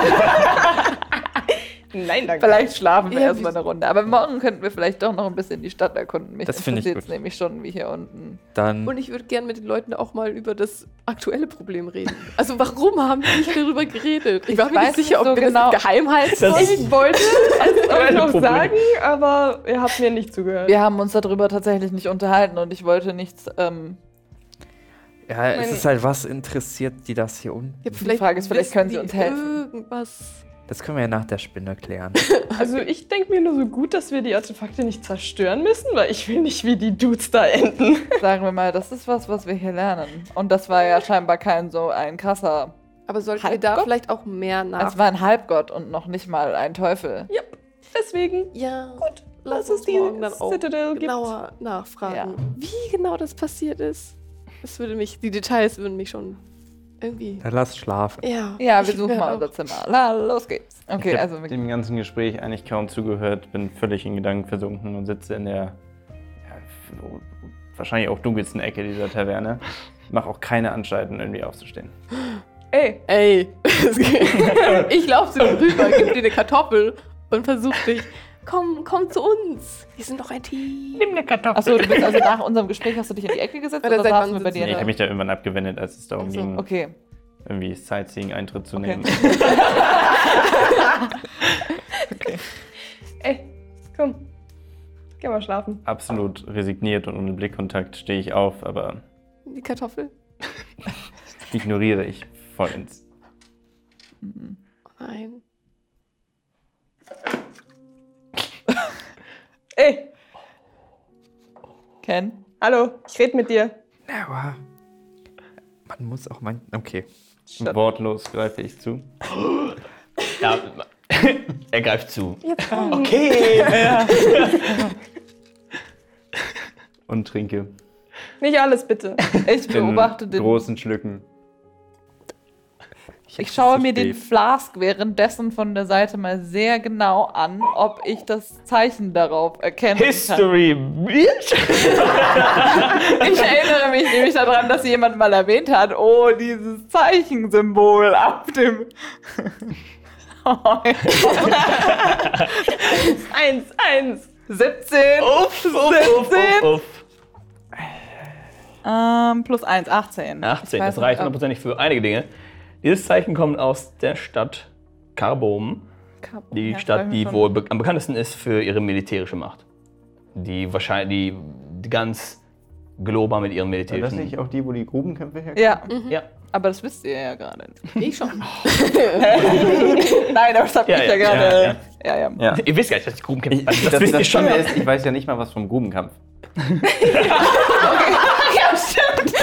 Nein, danke. Vielleicht schlafen wir Ja, erstmal eine Runde. Aber morgen könnten wir vielleicht doch noch ein bisschen die Stadt erkunden. Mich Das finde ich interessiert gut. nämlich schon, wie hier unten. Dann Und ich würde gerne mit den Leuten auch mal über das aktuelle Problem reden. Also warum haben wir nicht darüber geredet? Ich war mir weiß nicht sicher, nicht ob so wir genau. das geheim halten Das sollen. ist- Ich wollte es euch noch Problem. sagen, aber ihr habt mir nicht zugehört. Wir haben uns darüber tatsächlich nicht unterhalten und ich wollte nichts. ja, es ist halt, was interessiert die das hier unten? Ja, Die Frage ist, vielleicht wissen können sie die uns helfen. Irgendwas. Das können wir ja nach der Spinne klären. Also ich denke mir nur so gut, dass wir die Artefakte nicht zerstören müssen, weil ich will nicht wie die Dudes da enden. Sagen wir mal, das ist was wir hier lernen. Und das war ja scheinbar kein so ein krasser. Aber sollten wir da Halbgott? vielleicht auch mehr Es war ein Halbgott und noch nicht mal ein Teufel. Deswegen, Ja, gut, lass dass es uns die morgen dann auch Citadel gibt. genauer nachfragen, Ja. wie genau das passiert ist. Die Details würden mich schon irgendwie... Dann lass schlafen. Ja, Ja, wir ich suchen wär mal auch- unser Zimmer. Los geht's. Okay, Ich also habe dem ganzen Gespräch eigentlich kaum zugehört, bin völlig in Gedanken versunken und sitze in der wahrscheinlich auch dunkelsten Ecke dieser Taverne. Mach auch keine Anstalten, irgendwie aufzustehen. Ey, Ey, ich laufe zu dir rüber, gib dir eine Kartoffel und versuch dich. Komm zu uns. Wir sind doch ein Team. Achso, du bist also nach unserem Gespräch hast du dich in die Ecke gesetzt Oder oder seit saßen wann wir bei sitzt dir? Nee, ich da? habe mich da irgendwann abgewendet, als es darum Ach so, ging, Okay. irgendwie Sightseeing-Eintritt zu Okay. nehmen. ey, komm. Geh mal schlafen. Absolut resigniert und ohne Blickkontakt stehe ich auf, aber Die Kartoffel? ignoriere ich vollends. Nein. Ey, Ken? hallo, ich rede mit dir. Aber man muss auch okay. Wortlos greife ich zu. Ja, er greift zu. Okay. Und trinke. Nicht alles, bitte. Ich In beobachte den. großen Schlücken. Ich schaue mir den Flask währenddessen von der Seite mal sehr genau an, ob ich das Zeichen darauf erkennen kann. History, bitch! Ich erinnere mich nämlich daran, dass jemand mal erwähnt hat, oh, dieses Zeichensymbol auf dem... Eins. 17. Uff, 17. Plus 1, 18. 18, Ich weiß das reicht nicht, ob- hundertprozentig für einige Dinge. Dieses Zeichen kommt aus der Stadt Karbom. Die Ja, Stadt, die schon. wohl am bekanntesten ist für ihre militärische Macht. Die wahrscheinlich die ganz global mit ihren War das militärischen... nicht auch die, wo die Grubenkämpfe herkommen? Ja, Ja, aber das wisst ihr ja gerade nicht. Ich schon. Nein, das hab Ja, ich ja, ja gerade. ja, Ja. Ja. Ihr wisst gar nicht, dass die Grubenkämpfe... Also Das wisst ihr schon. Schlimme ist, ich weiß ja nicht mal was vom Grubenkampf. Ja, stimmt.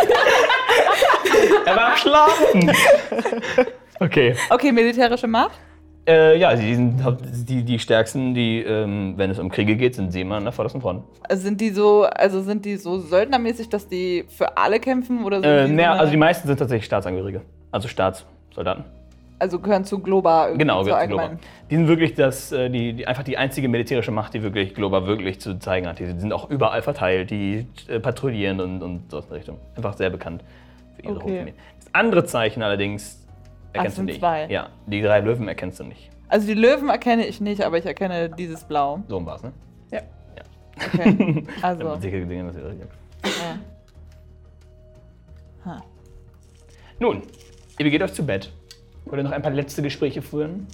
Er war am Schlafen! Okay. Okay, militärische Macht? Ja, sie sind die Stärksten, die, wenn es um Kriege geht, sind sie immer an der vordersten Front. Sind die so söldnermäßig, dass die für alle kämpfen? Oder sind die so Also die meisten sind tatsächlich Staatsangehörige. Also Staatssoldaten. also gehören zu Global irgendwie Genau, zur gehört zu Global. allgemeinen. Die sind wirklich einfach die einzige militärische Macht, die wirklich Global wirklich zu zeigen hat. Die sind auch überall verteilt, die patrouillieren und so in der Richtung. Einfach sehr bekannt für ihre Okay. Hochfamilie. Das andere Zeichen allerdings erkennst du sind nicht. zwei. Ja, die 3 Löwen erkennst du nicht. Also die Löwen erkenne ich nicht, aber ich erkenne dieses Blau. So war's, ne? Ja. Okay, Wenn also. man sicher Dinge, was ihr sagt. Ja. Nun, ihr begeht euch zu Bett. Wollt ihr noch ein paar letzte Gespräche führen?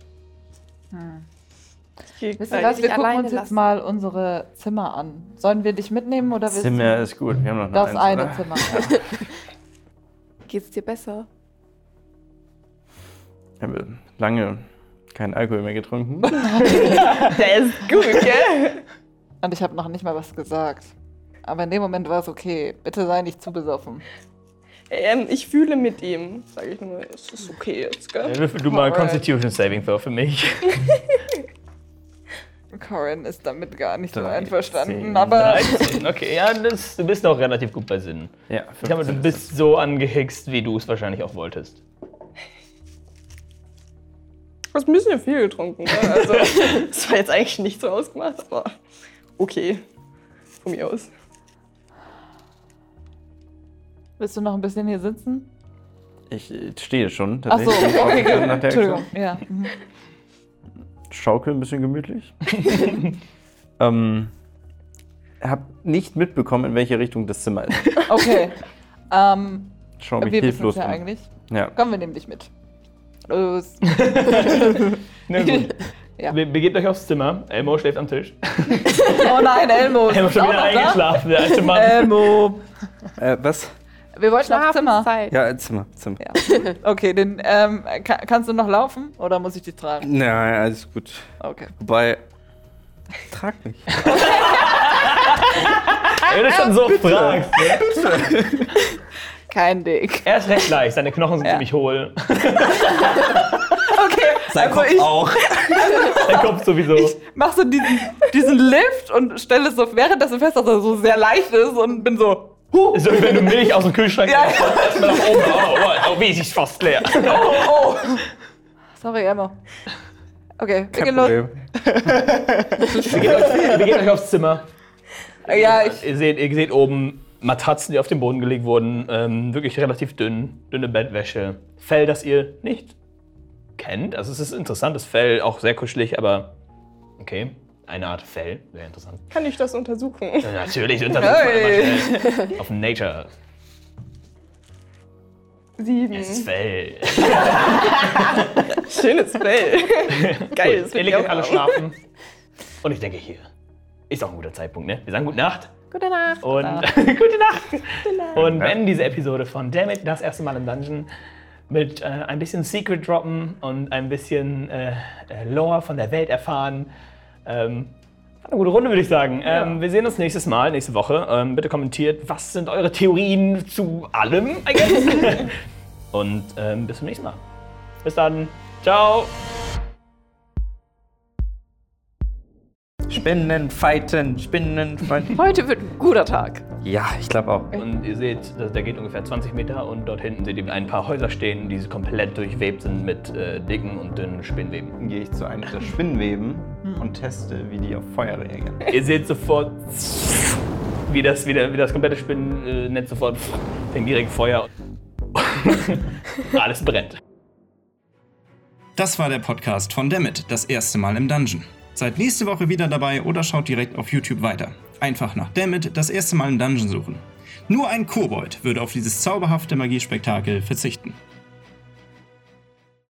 Wisst ihr was, wir gucken uns jetzt mal unsere Zimmer an. Sollen wir dich mitnehmen oder willst Zimmer du ist gut, wir haben noch das eins, eine oder? Zimmer? Geht's dir besser? Ich habe lange keinen Alkohol mehr getrunken. Der ist gut, gell? Und ich habe noch nicht mal was gesagt. Aber in dem Moment war es okay. Bitte sei nicht zu besoffen. Ich fühle mit ihm, sage ich nur. Es ist okay jetzt, gell? Würfel du mal Alright. Constitution Saving Throw für mich. Corin ist damit gar nicht so 13. einverstanden, aber 13, okay, ja, du bist noch relativ gut bei Sinnen. Ja, Ich glaube, du bist so angehickst, wie du es wahrscheinlich auch wolltest. Du hast ein bisschen viel getrunken, ne? Also, das war jetzt eigentlich nicht so ausgemacht, aber okay. Von mir aus. willst du noch ein bisschen hier sitzen? Ich stehe schon. Ach so, tatsächlich. okay, Nach gut. der Entschuldigung. Aktion. Ja. Mhm. Schaukel ein bisschen gemütlich. Hab nicht mitbekommen, in welche Richtung das Zimmer ist. Okay. Schau mich Wir wissen es hilflos ja um. eigentlich. Ja. Komm, wir nehmen dich mit. Los. Na gut. Ja. Begebt euch aufs Zimmer. Elmo schläft am Tisch. Oh nein, Elmo. Elmo ist schon Auch wieder noch da? eingeschlafen, der alte Mann. Elmo. Was? Wir wollten aufs Zimmer. Schlafenszeit. Ja, Zimmer. Ja. Okay, kannst du noch laufen oder muss ich dich tragen? Ja, alles gut. Okay. Wobei, trag mich. Wenn du schon so fragst. Ne? Kein Ding. Er ist recht leicht, seine Knochen sind Ja. ziemlich hohl. Sein Also Kopf ich- auch. Der Kopf sowieso. Mach so diesen Lift und stelle es so währenddessen fest, dass er so sehr leicht ist und bin so. So wie wenn du Milch aus dem Kühlschrank Ja, nimmst, erstmal nach oben. Oh, wie, sie ist fast leer. Oh. Sorry, Elmo. Okay, wir Kein gehen los. Problem. Wir gehen euch aufs Zimmer. Ja, Ihr seht oben Matratzen, die auf den Boden gelegt wurden. Wirklich relativ dünne Bettwäsche. Fell, das ihr nicht kennt. Also es ist interessantes Fell, auch sehr kuschelig, aber okay. Eine Art Fell, sehr interessant. Kann ich das untersuchen? Ja, natürlich, untersucht man immer schnell. Auf Nature. 7. Es ist Fell. Schönes Fell. Geil, das Ihr legt euch alle auch. schlafen. Und ich denke, hier ist auch ein guter Zeitpunkt, ne? Wir sagen Gute Nacht. Gute Nacht. Und gute Nacht. Und beenden diese Episode von Dammit, das erste Mal im Dungeon, mit ein bisschen Secret droppen und ein bisschen Lore von der Welt erfahren. Eine gute Runde, würde ich sagen. Wir sehen uns nächste Woche. Bitte kommentiert, was sind eure Theorien zu allem, I guess. Und bis zum nächsten Mal. Bis dann. Ciao. Spinnen fighten. Heute wird ein guter Tag. Ja, ich glaube auch. Und ihr seht, der geht ungefähr 20 Meter und dort hinten seht ihr ein paar Häuser stehen, die komplett durchwebt sind mit dicken und dünnen Spinnweben. Dann gehe ich zu einem der Spinnweben und teste, wie die auf Feuer reagieren. Ihr seht sofort, wie das komplette Spinnennetz sofort fängt direkt Feuer. Alles brennt. Das war der Podcast von Dammit, das erste Mal im Dungeon. Seid nächste Woche wieder dabei oder schaut direkt auf YouTube weiter. Einfach nach Dammit, das erste Mal im Dungeon suchen. Nur ein Kobold würde auf dieses zauberhafte Magiespektakel verzichten.